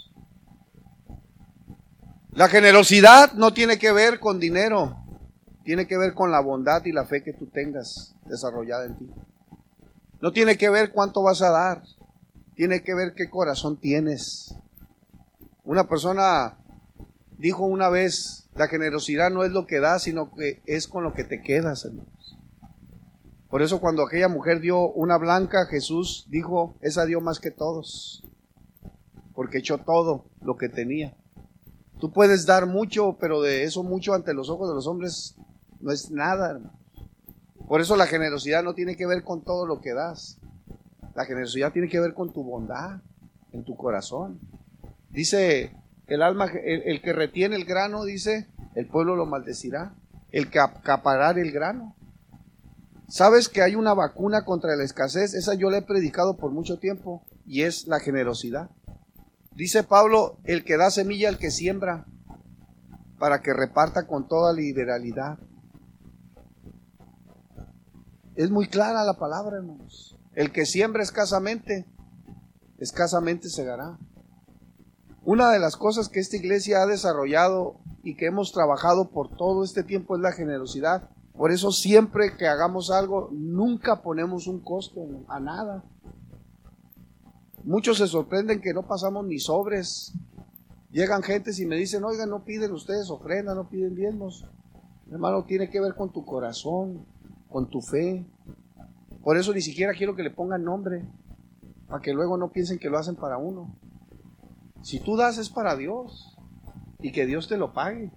La generosidad no tiene que ver con dinero, tiene que ver con la bondad y la fe que tú tengas desarrollada en ti. No tiene que ver cuánto vas a dar, tiene que ver qué corazón tienes. Una persona dijo una vez, la generosidad no es lo que das, sino que es con lo que te quedas, hermanos. Por eso cuando aquella mujer dio una blanca, Jesús dijo, esa dio más que todos, porque echó todo lo que tenía. Tú puedes dar mucho, pero de eso mucho ante los ojos de los hombres no es nada, hermano. Por eso la generosidad no tiene que ver con todo lo que das. La generosidad tiene que ver con tu bondad, en tu corazón. Dice el alma, el, el que retiene el grano, dice, el pueblo lo maldecirá. El que acaparar el grano. ¿Sabes que hay una vacuna contra la escasez? Esa yo la he predicado por mucho tiempo y es la generosidad. Dice Pablo, el que da semilla al que siembra, para que reparta con toda liberalidad. Es muy clara la palabra, hermanos. El que siembra escasamente, escasamente segará. Una de las cosas que esta iglesia ha desarrollado y que hemos trabajado por todo este tiempo es la generosidad. Por eso siempre que hagamos algo, nunca ponemos un costo a nada. Muchos se sorprenden que no pasamos ni sobres. Llegan gentes y me dicen, oigan, no piden ustedes ofrenda, no piden diezmos. Hermano, tiene que ver con tu corazón, con tu fe. Por eso ni siquiera quiero que le pongan nombre, para que luego no piensen que lo hacen para uno. Si tú das es para Dios y que Dios te lo pague.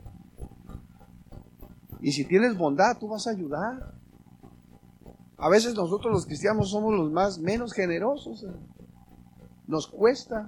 Y si tienes bondad, tú vas a ayudar. A veces nosotros los cristianos somos los más menos generosos. Nos cuesta.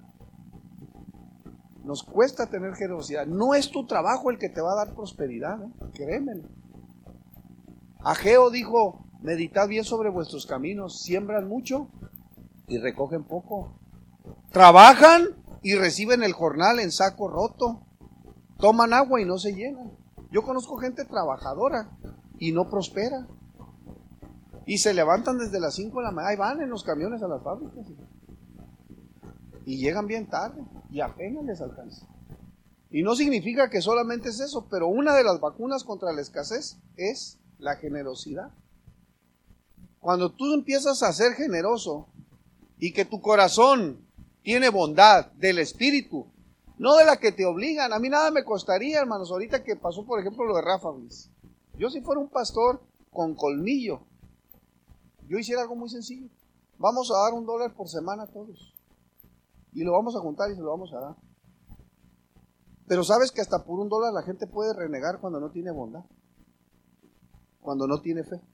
Nos cuesta tener generosidad. No es tu trabajo el que te va a dar prosperidad, ¿eh? Créemelo. Ageo dijo, meditad bien sobre vuestros caminos, siembran mucho y recogen poco. Trabajan y reciben el jornal en saco roto. Toman agua y no se llenan. Yo conozco gente trabajadora y no prospera. Y se levantan desde las cinco de la mañana y van en los camiones a las fábricas. Y llegan bien tarde y apenas les alcanza. Y no significa que solamente es eso, pero una de las vacunas contra la escasez es la generosidad. Cuando tú empiezas a ser generoso y que tu corazón tiene bondad del Espíritu, no de la que te obligan. A mí nada me costaría, hermanos, ahorita que pasó, por ejemplo, lo de Rafa. Yo si fuera un pastor con colmillo, yo hiciera algo muy sencillo. Vamos a dar un dólar por semana a todos. Y lo vamos a juntar y se lo vamos a dar. Pero sabes que hasta por un dólar la gente puede renegar cuando no tiene bondad. Cuando no tiene fe.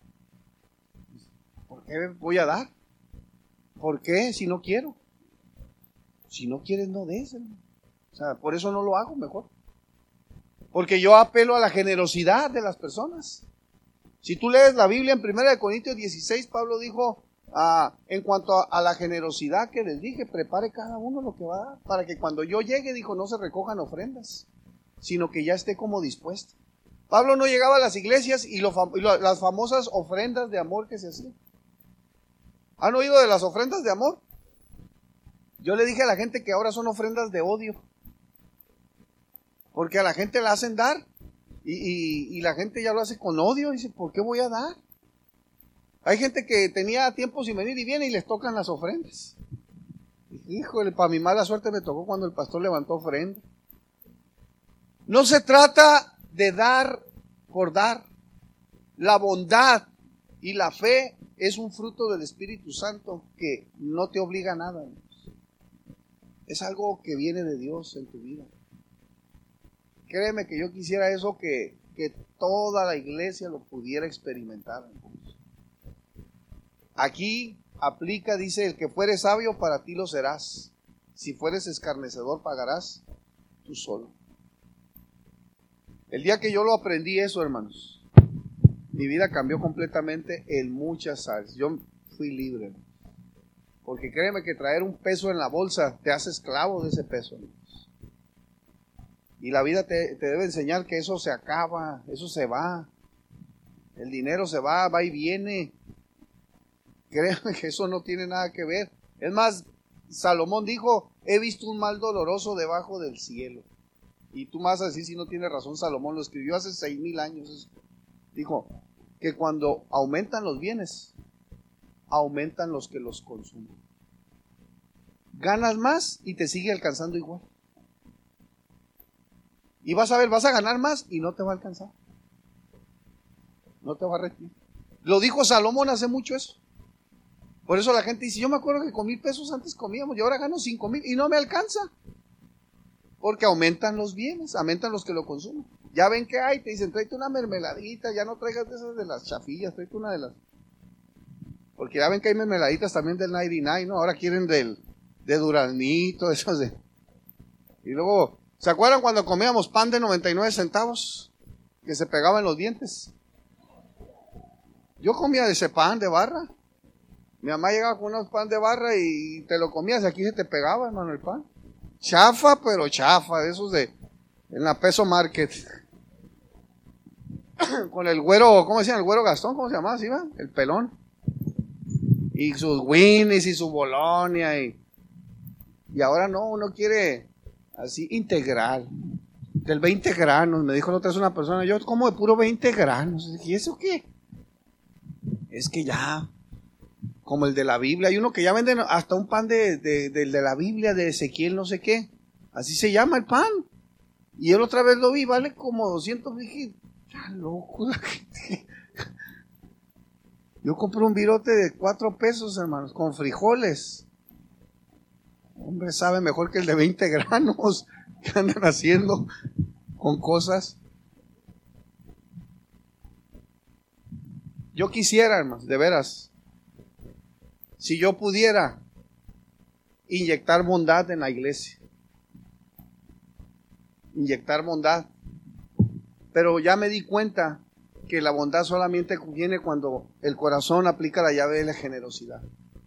¿Por qué voy a dar? ¿Por qué? Si no quiero. Si no quieres, no des, hermano. O sea, por eso no lo hago mejor. Porque yo apelo a la generosidad de las personas. Si tú lees la Biblia en primera de Corintios dieciséis, Pablo dijo, ah, en cuanto a, a la generosidad que les dije, prepare cada uno lo que va a dar, para que cuando yo llegue, dijo, no se recojan ofrendas, sino que ya esté como dispuesto. Pablo no llegaba a las iglesias y, lo, y lo, las famosas ofrendas de amor que se hacían. ¿Han oído de las ofrendas de amor? Yo le dije a la gente que ahora son ofrendas de odio. Porque a la gente la hacen dar. Y, y, y la gente ya lo hace con odio. Y dice, ¿por qué voy a dar? Hay gente que tenía tiempo sin venir y viene y les tocan las ofrendas. Híjole, para mi mala suerte me tocó cuando el pastor levantó ofrenda. No se trata de dar por dar. La bondad y la fe es un fruto del Espíritu Santo que no te obliga a nada. Es algo que viene de Dios en tu vida. Créeme que yo quisiera eso, que, que toda la iglesia lo pudiera experimentar. Aquí aplica, dice, el que fuere sabio para ti lo serás. Si fueres escarnecedor pagarás tú solo. El día que yo lo aprendí eso, hermanos, mi vida cambió completamente en muchas áreas. Yo fui libre. Porque créeme que traer un peso en la bolsa te hace esclavo de ese peso. Y la vida te, te debe enseñar que eso se acaba, eso se va. El dinero se va, va y viene. Créeme que eso no tiene nada que ver. Es más, Salomón dijo, he visto un mal doloroso debajo del cielo. Y tú me vas a decir si no tiene razón. Salomón lo escribió hace seis mil años. Dijo que cuando aumentan los bienes, aumentan los que los consumen. Ganas más y te sigue alcanzando igual. Y vas a ver, vas a ganar más y no te va a alcanzar. No te va a rendir. Lo dijo Salomón hace mucho eso. Por eso la gente dice, yo me acuerdo que con mil pesos antes comíamos y ahora gano cinco mil y no me alcanza. Porque aumentan los bienes, aumentan los que lo consumen. Ya ven que hay, te dicen, tráete una mermeladita, ya no traigas de esas de las chafillas, tráete una de las... Porque ya ven que hay mermeladitas también del noventa y nueve, ¿no? Ahora quieren del de duraznito, esas de... Y luego, ¿se acuerdan cuando comíamos pan de noventa y nueve centavos? Que se pegaba en los dientes. Yo comía de ese pan de barra. Mi mamá llegaba con unos pan de barra y te lo comías y aquí se te pegaba, hermano, el pan. Chafa, pero chafa, de esos de... En la Peso Market. Con el güero, ¿cómo decían? El güero Gastón, ¿cómo se llamaba? ¿Sí, va? El pelón. y sus Winnies y su Bolonia y, y ahora no, uno quiere así integral, del veinte granos. Me dijo la otra vez una persona, yo como de puro veinte granos. ¿Y eso qué? Es que ya, como el de la Biblia, hay uno que ya venden hasta un pan de, de, de, de la Biblia, de Ezequiel, no sé qué, así se llama el pan. Y él otra vez lo vi, vale como doscientos. Dije, está loco la gente. Yo compré un virote de cuatro pesos, hermanos, con frijoles. Hombre, sabe mejor que el de veinte granos que andan haciendo con cosas. Yo quisiera, hermanos, de veras, si yo pudiera inyectar bondad en la iglesia, inyectar bondad, pero ya me di cuenta que la bondad solamente viene cuando el corazón aplica la llave de la generosidad.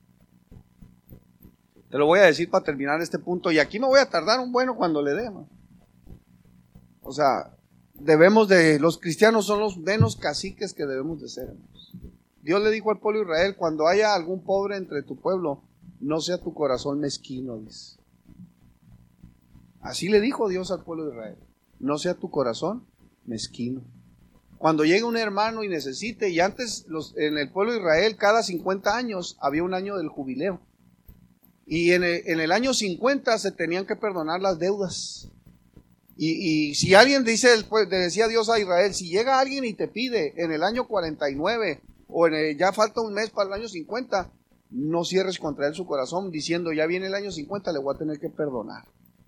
Te lo voy a decir para terminar este punto, y aquí me voy a tardar un bueno cuando le dé, ¿no? O sea, debemos de, los cristianos son los menos caciques que debemos de ser, hermanos. Dios le dijo al pueblo de Israel, cuando haya algún pobre entre tu pueblo, no sea tu corazón mezquino, dice. Así le dijo Dios al pueblo de Israel, no sea tu corazón mezquino. Cuando llegue un hermano y necesite, y antes los, en el pueblo de Israel cada cincuenta años había un año del jubileo. Y en el, en el año cincuenta se tenían que perdonar las deudas. Y, y si alguien dice, pues, decía Dios a Israel, si llega alguien y te pide en el año cuarenta y nueve o en el, ya falta un mes para el año cincuenta, no cierres contra él su corazón diciendo, ya viene el año cincuenta, le voy a tener que perdonar.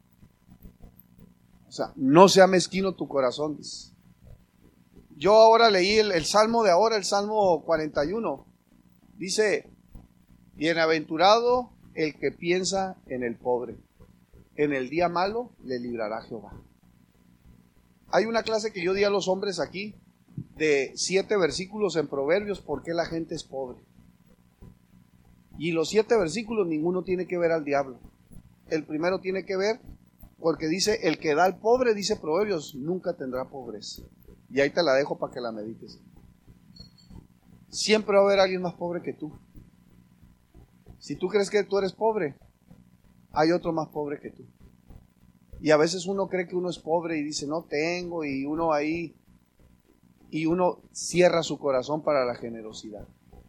O sea, no sea mezquino tu corazón, dice. Yo ahora leí el, el salmo de ahora, el salmo cuarenta y uno. Dice, bienaventurado el que piensa en el pobre, en el día malo le librará Jehová. Hay una clase que yo di a los hombres aquí, de siete versículos en Proverbios, por qué la gente es pobre. Y los siete versículos, ninguno tiene que ver al diablo. El primero tiene que ver, porque dice, el que da al pobre, dice Proverbios, nunca tendrá pobreza. Y ahí te la dejo para que la medites. Siempre va a haber alguien más pobre que tú. Si tú crees que tú eres pobre, hay otro más pobre que tú. Y a veces uno cree que uno es pobre y dice, no tengo, y uno ahí, y uno cierra su corazón para la generosidad.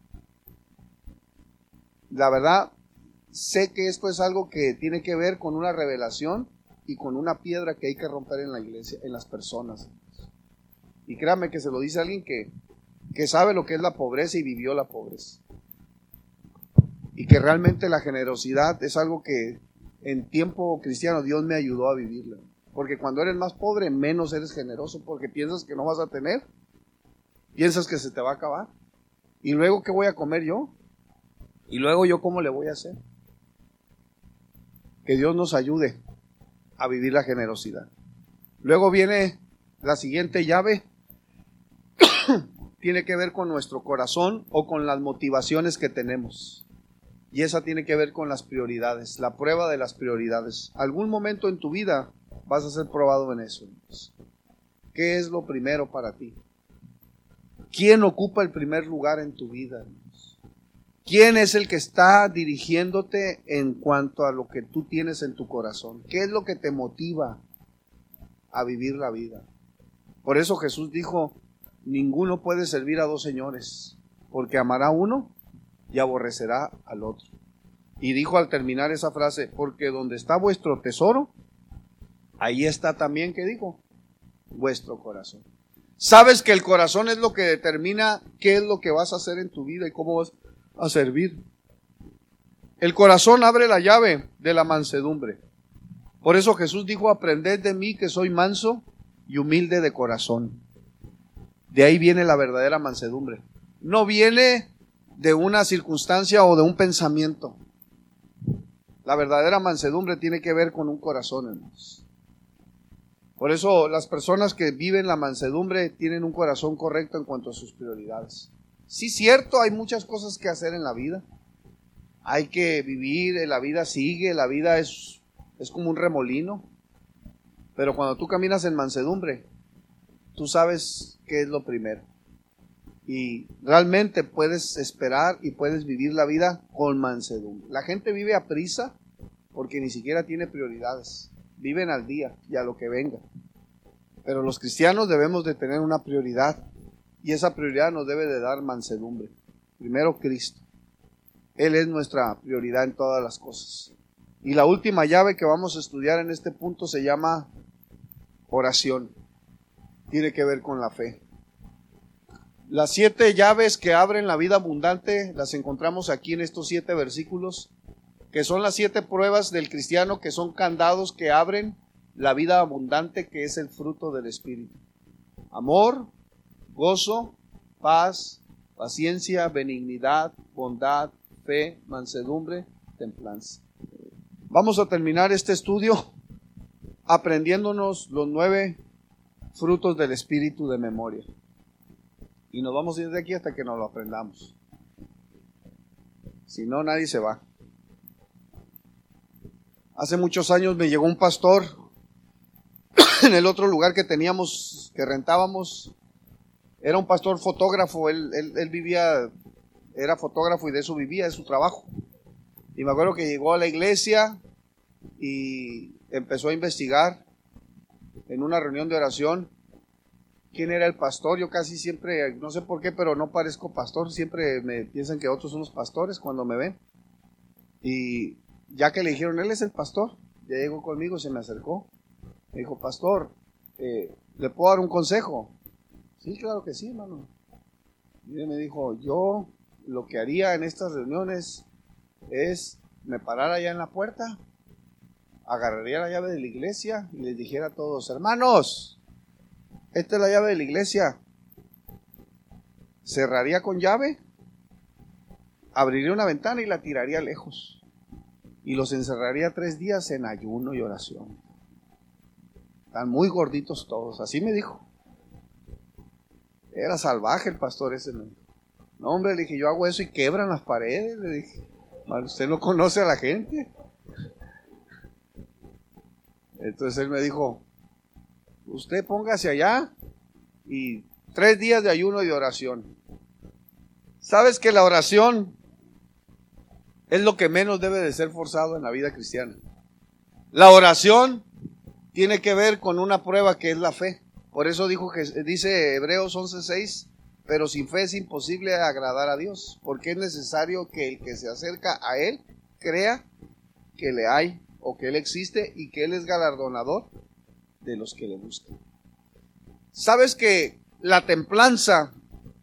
La verdad, sé que esto es algo que tiene que ver con una revelación y con una piedra que hay que romper en la iglesia, en las personas. Y créame que se lo dice alguien que, que sabe lo que es la pobreza y vivió la pobreza. Y que realmente la generosidad es algo que en tiempo cristiano Dios me ayudó a vivirla. Porque cuando eres más pobre, menos eres generoso, porque piensas que no vas a tener, piensas que se te va a acabar. Y luego, ¿qué voy a comer yo? Y luego, ¿yo cómo le voy a hacer? Que Dios nos ayude a vivir la generosidad. Luego viene la siguiente llave. Tiene que ver con nuestro corazón o con las motivaciones que tenemos. Y esa tiene que ver con las prioridades, la prueba de las prioridades. Algún momento en tu vida vas a ser probado en eso. ¿Qué es lo primero para ti? ¿Quién ocupa el primer lugar en tu vida? ¿Quién es el que está dirigiéndote en cuanto a lo que tú tienes en tu corazón? ¿Qué es lo que te motiva a vivir la vida? Por eso Jesús dijo, ninguno puede servir a dos señores, porque amará a uno y aborrecerá al otro. Y dijo al terminar esa frase, porque donde está vuestro tesoro, ahí está también, ¿qué dijo? Vuestro corazón. Sabes que el corazón es lo que determina qué es lo que vas a hacer en tu vida y cómo vas a servir. El corazón abre la llave de la mansedumbre. Por eso Jesús dijo, aprended de mí que soy manso y humilde de corazón. De ahí viene la verdadera mansedumbre. No viene de una circunstancia o de un pensamiento. La verdadera mansedumbre tiene que ver con un corazón, hermanos. Por eso las personas que viven la mansedumbre tienen un corazón correcto en cuanto a sus prioridades. Sí, cierto, hay muchas cosas que hacer en la vida. Hay que vivir, la vida sigue, la vida es, es como un remolino. Pero cuando tú caminas en mansedumbre, tú sabes qué es lo primero. y realmente puedes esperar y puedes vivir la vida con mansedumbre. La gente vive a prisa porque ni siquiera tiene prioridades. Viven al día y a lo que venga. Pero los cristianos debemos de tener una prioridad, y esa prioridad nos debe de dar mansedumbre. Primero, Cristo. Él es nuestra prioridad en todas las cosas. Y la última llave que vamos a estudiar en este punto se llama oración. Tiene que ver con la fe. Las siete llaves que abren la vida abundante las encontramos aquí en estos siete versículos, que son las siete pruebas del cristiano, que son candados que abren la vida abundante, que es el fruto del Espíritu. Amor, gozo, paz, paciencia, benignidad, bondad, fe, mansedumbre, templanza. Vamos a terminar este estudio aprendiéndonos los nueve frutos del Espíritu de memoria. Y nos vamos a ir de aquí hasta que nos lo aprendamos. Si no, nadie se va. Hace muchos años me llegó un pastor en el otro lugar que teníamos, que rentábamos. Era un pastor fotógrafo, él, él, él vivía, era fotógrafo y de eso vivía, de su trabajo. Y me acuerdo que llegó a la iglesia y empezó a investigar en una reunión de oración quién era el pastor. Yo casi siempre, no sé por qué, pero no parezco pastor. Siempre me piensan que otros son los pastores cuando me ven. Y ya que le dijeron, él es el pastor, ya llegó conmigo, se me acercó. Me dijo, pastor, eh, ¿le puedo dar un consejo? Sí, claro que sí, hermano. Y él me dijo, yo lo que haría en estas reuniones es me parar allá en la puerta, agarraría la llave de la iglesia y les dijera a todos, hermanos, esta es la llave de la iglesia. Cerraría con llave, abriría una ventana y la tiraría lejos. Y los encerraría tres días en ayuno y oración. Están muy gorditos todos, así me dijo. Era salvaje el pastor ese. No, no hombre, le dije, yo hago eso y quebran las paredes. Le dije, usted no conoce a la gente. Entonces él me dijo, usted póngase allá y tres días de ayuno y de oración. ¿Sabes que la oración es lo que menos debe de ser forzado en la vida cristiana? La oración tiene que ver con una prueba que es la fe. Por eso dijo que dice Hebreos once seis, pero sin fe es imposible agradar a Dios, porque es necesario que el que se acerca a Él crea que le hay o que Él existe y que Él es galardonador de los que le buscan. ¿Sabes que la templanza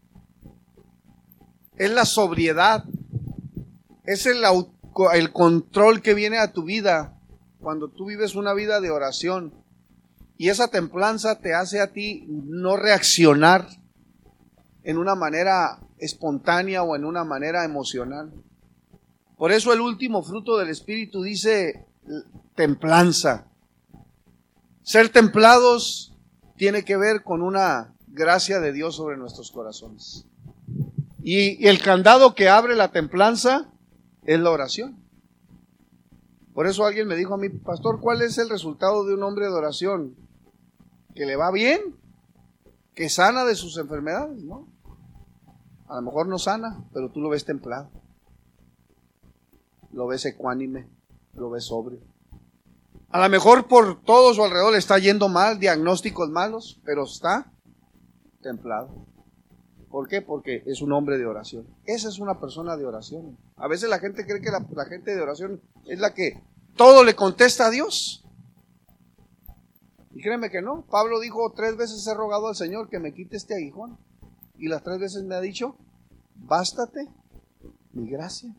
es la sobriedad? Es el, el control que viene a tu vida cuando tú vives una vida de oración. Y esa templanza te hace a ti no reaccionar en una manera espontánea o en una manera emocional. Por eso el último fruto del Espíritu dice templanza. Ser templados tiene que ver con una gracia de Dios sobre nuestros corazones. Y, y el candado que abre la templanza es la oración. Por eso alguien me dijo a mí, pastor, ¿cuál es el resultado de un hombre de oración? Que le va bien, que sana de sus enfermedades, ¿no? A lo mejor no sana, pero tú lo ves templado, lo ves ecuánime, lo ves sobrio. A lo mejor por todo su alrededor le está yendo mal, diagnósticos malos, pero está templado. ¿Por qué? Porque es un hombre de oración. Esa es una persona de oración. A veces la gente cree que la, la gente de oración es la que todo le contesta a Dios. Y créeme que no. Pablo dijo, tres veces he rogado al Señor que me quite este aguijón. Y las tres veces me ha dicho, bástate mi gracia.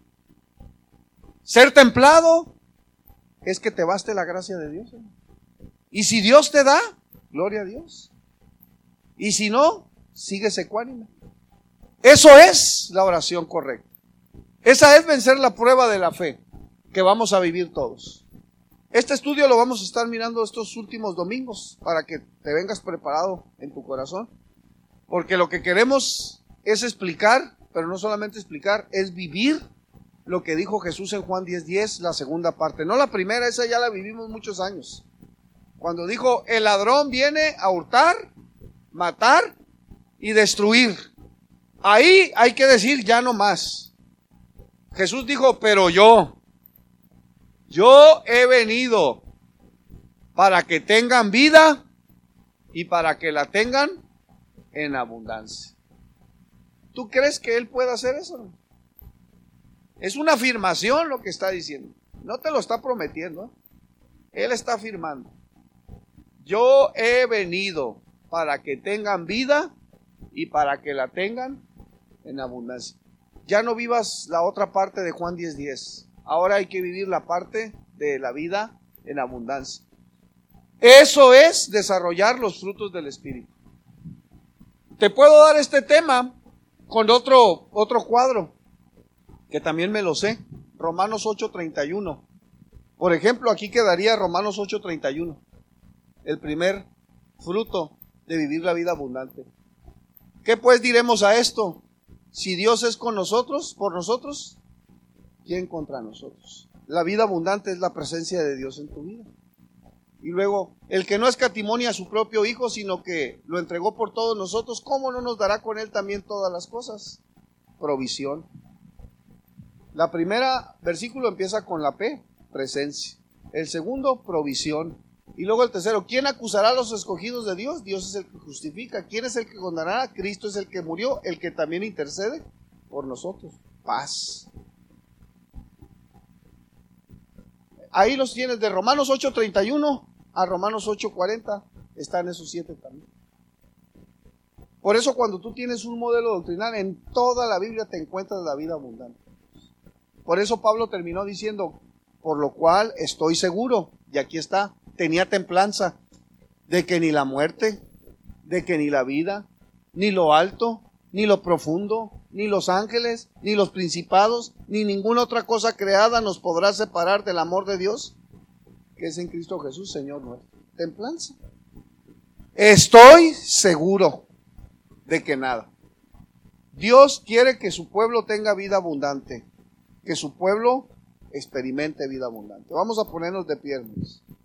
Ser templado es que te baste la gracia de Dios. Y si Dios te da, gloria a Dios. Y si no, sigues ecuánime. Eso es la oración correcta. Esa es vencer la prueba de la fe que vamos a vivir todos. Este estudio lo vamos a estar mirando estos últimos domingos para que te vengas preparado en tu corazón. Porque lo que queremos es explicar, pero no solamente explicar, es vivir lo que dijo Jesús en Juan diez diez, la segunda parte. No la primera, esa ya la vivimos muchos años. Cuando dijo, el ladrón viene a hurtar, matar y destruir. Ahí hay que decir ya no más. Jesús dijo, pero yo, yo he venido para que tengan vida y para que la tengan en abundancia. ¿Tú crees que Él puede hacer eso? Es una afirmación lo que está diciendo. No te lo está prometiendo. Él está afirmando. Yo he venido para que tengan vida y para que la tengan en abundancia. Ya no vivas la otra parte de Juan diez diez. Ahora hay que vivir la parte de la vida en abundancia. Eso es desarrollar los frutos del Espíritu. Te puedo dar este tema con otro, otro cuadro, que también me lo sé. Romanos ocho treinta y uno. Por ejemplo, aquí quedaría Romanos ocho treinta y uno. El primer fruto de vivir la vida abundante. ¿Qué pues diremos a esto? Si Dios es con nosotros, por nosotros, ¿quién contra nosotros? La vida abundante es la presencia de Dios en tu vida. Y luego, el que no escatimonia a su propio Hijo, sino que lo entregó por todos nosotros, ¿cómo no nos dará con Él también todas las cosas? Provisión. La primera versículo empieza con la P, presencia. El segundo, provisión. Y luego el tercero, ¿quién acusará a los escogidos de Dios? Dios es el que justifica. ¿Quién es el que condenará? Cristo es el que murió, el que también intercede por nosotros. Paz. Ahí los tienes, de Romanos ocho treinta y uno a Romanos ocho cuarenta, están esos siete también. Por eso cuando tú tienes un modelo doctrinal, en toda la Biblia te encuentras la vida abundante. Por eso Pablo terminó diciendo, por lo cual estoy seguro, y aquí está, tenía templanza, de que ni la muerte, de que ni la vida, ni lo alto, ni lo profundo, ni los ángeles, ni los principados, ni ninguna otra cosa creada nos podrá separar del amor de Dios, que es en Cristo Jesús, Señor nuestro. Templanza. Estoy seguro de que nada. Dios quiere que su pueblo tenga vida abundante, que su pueblo experimente vida abundante. Vamos a ponernos de pie, hermanos.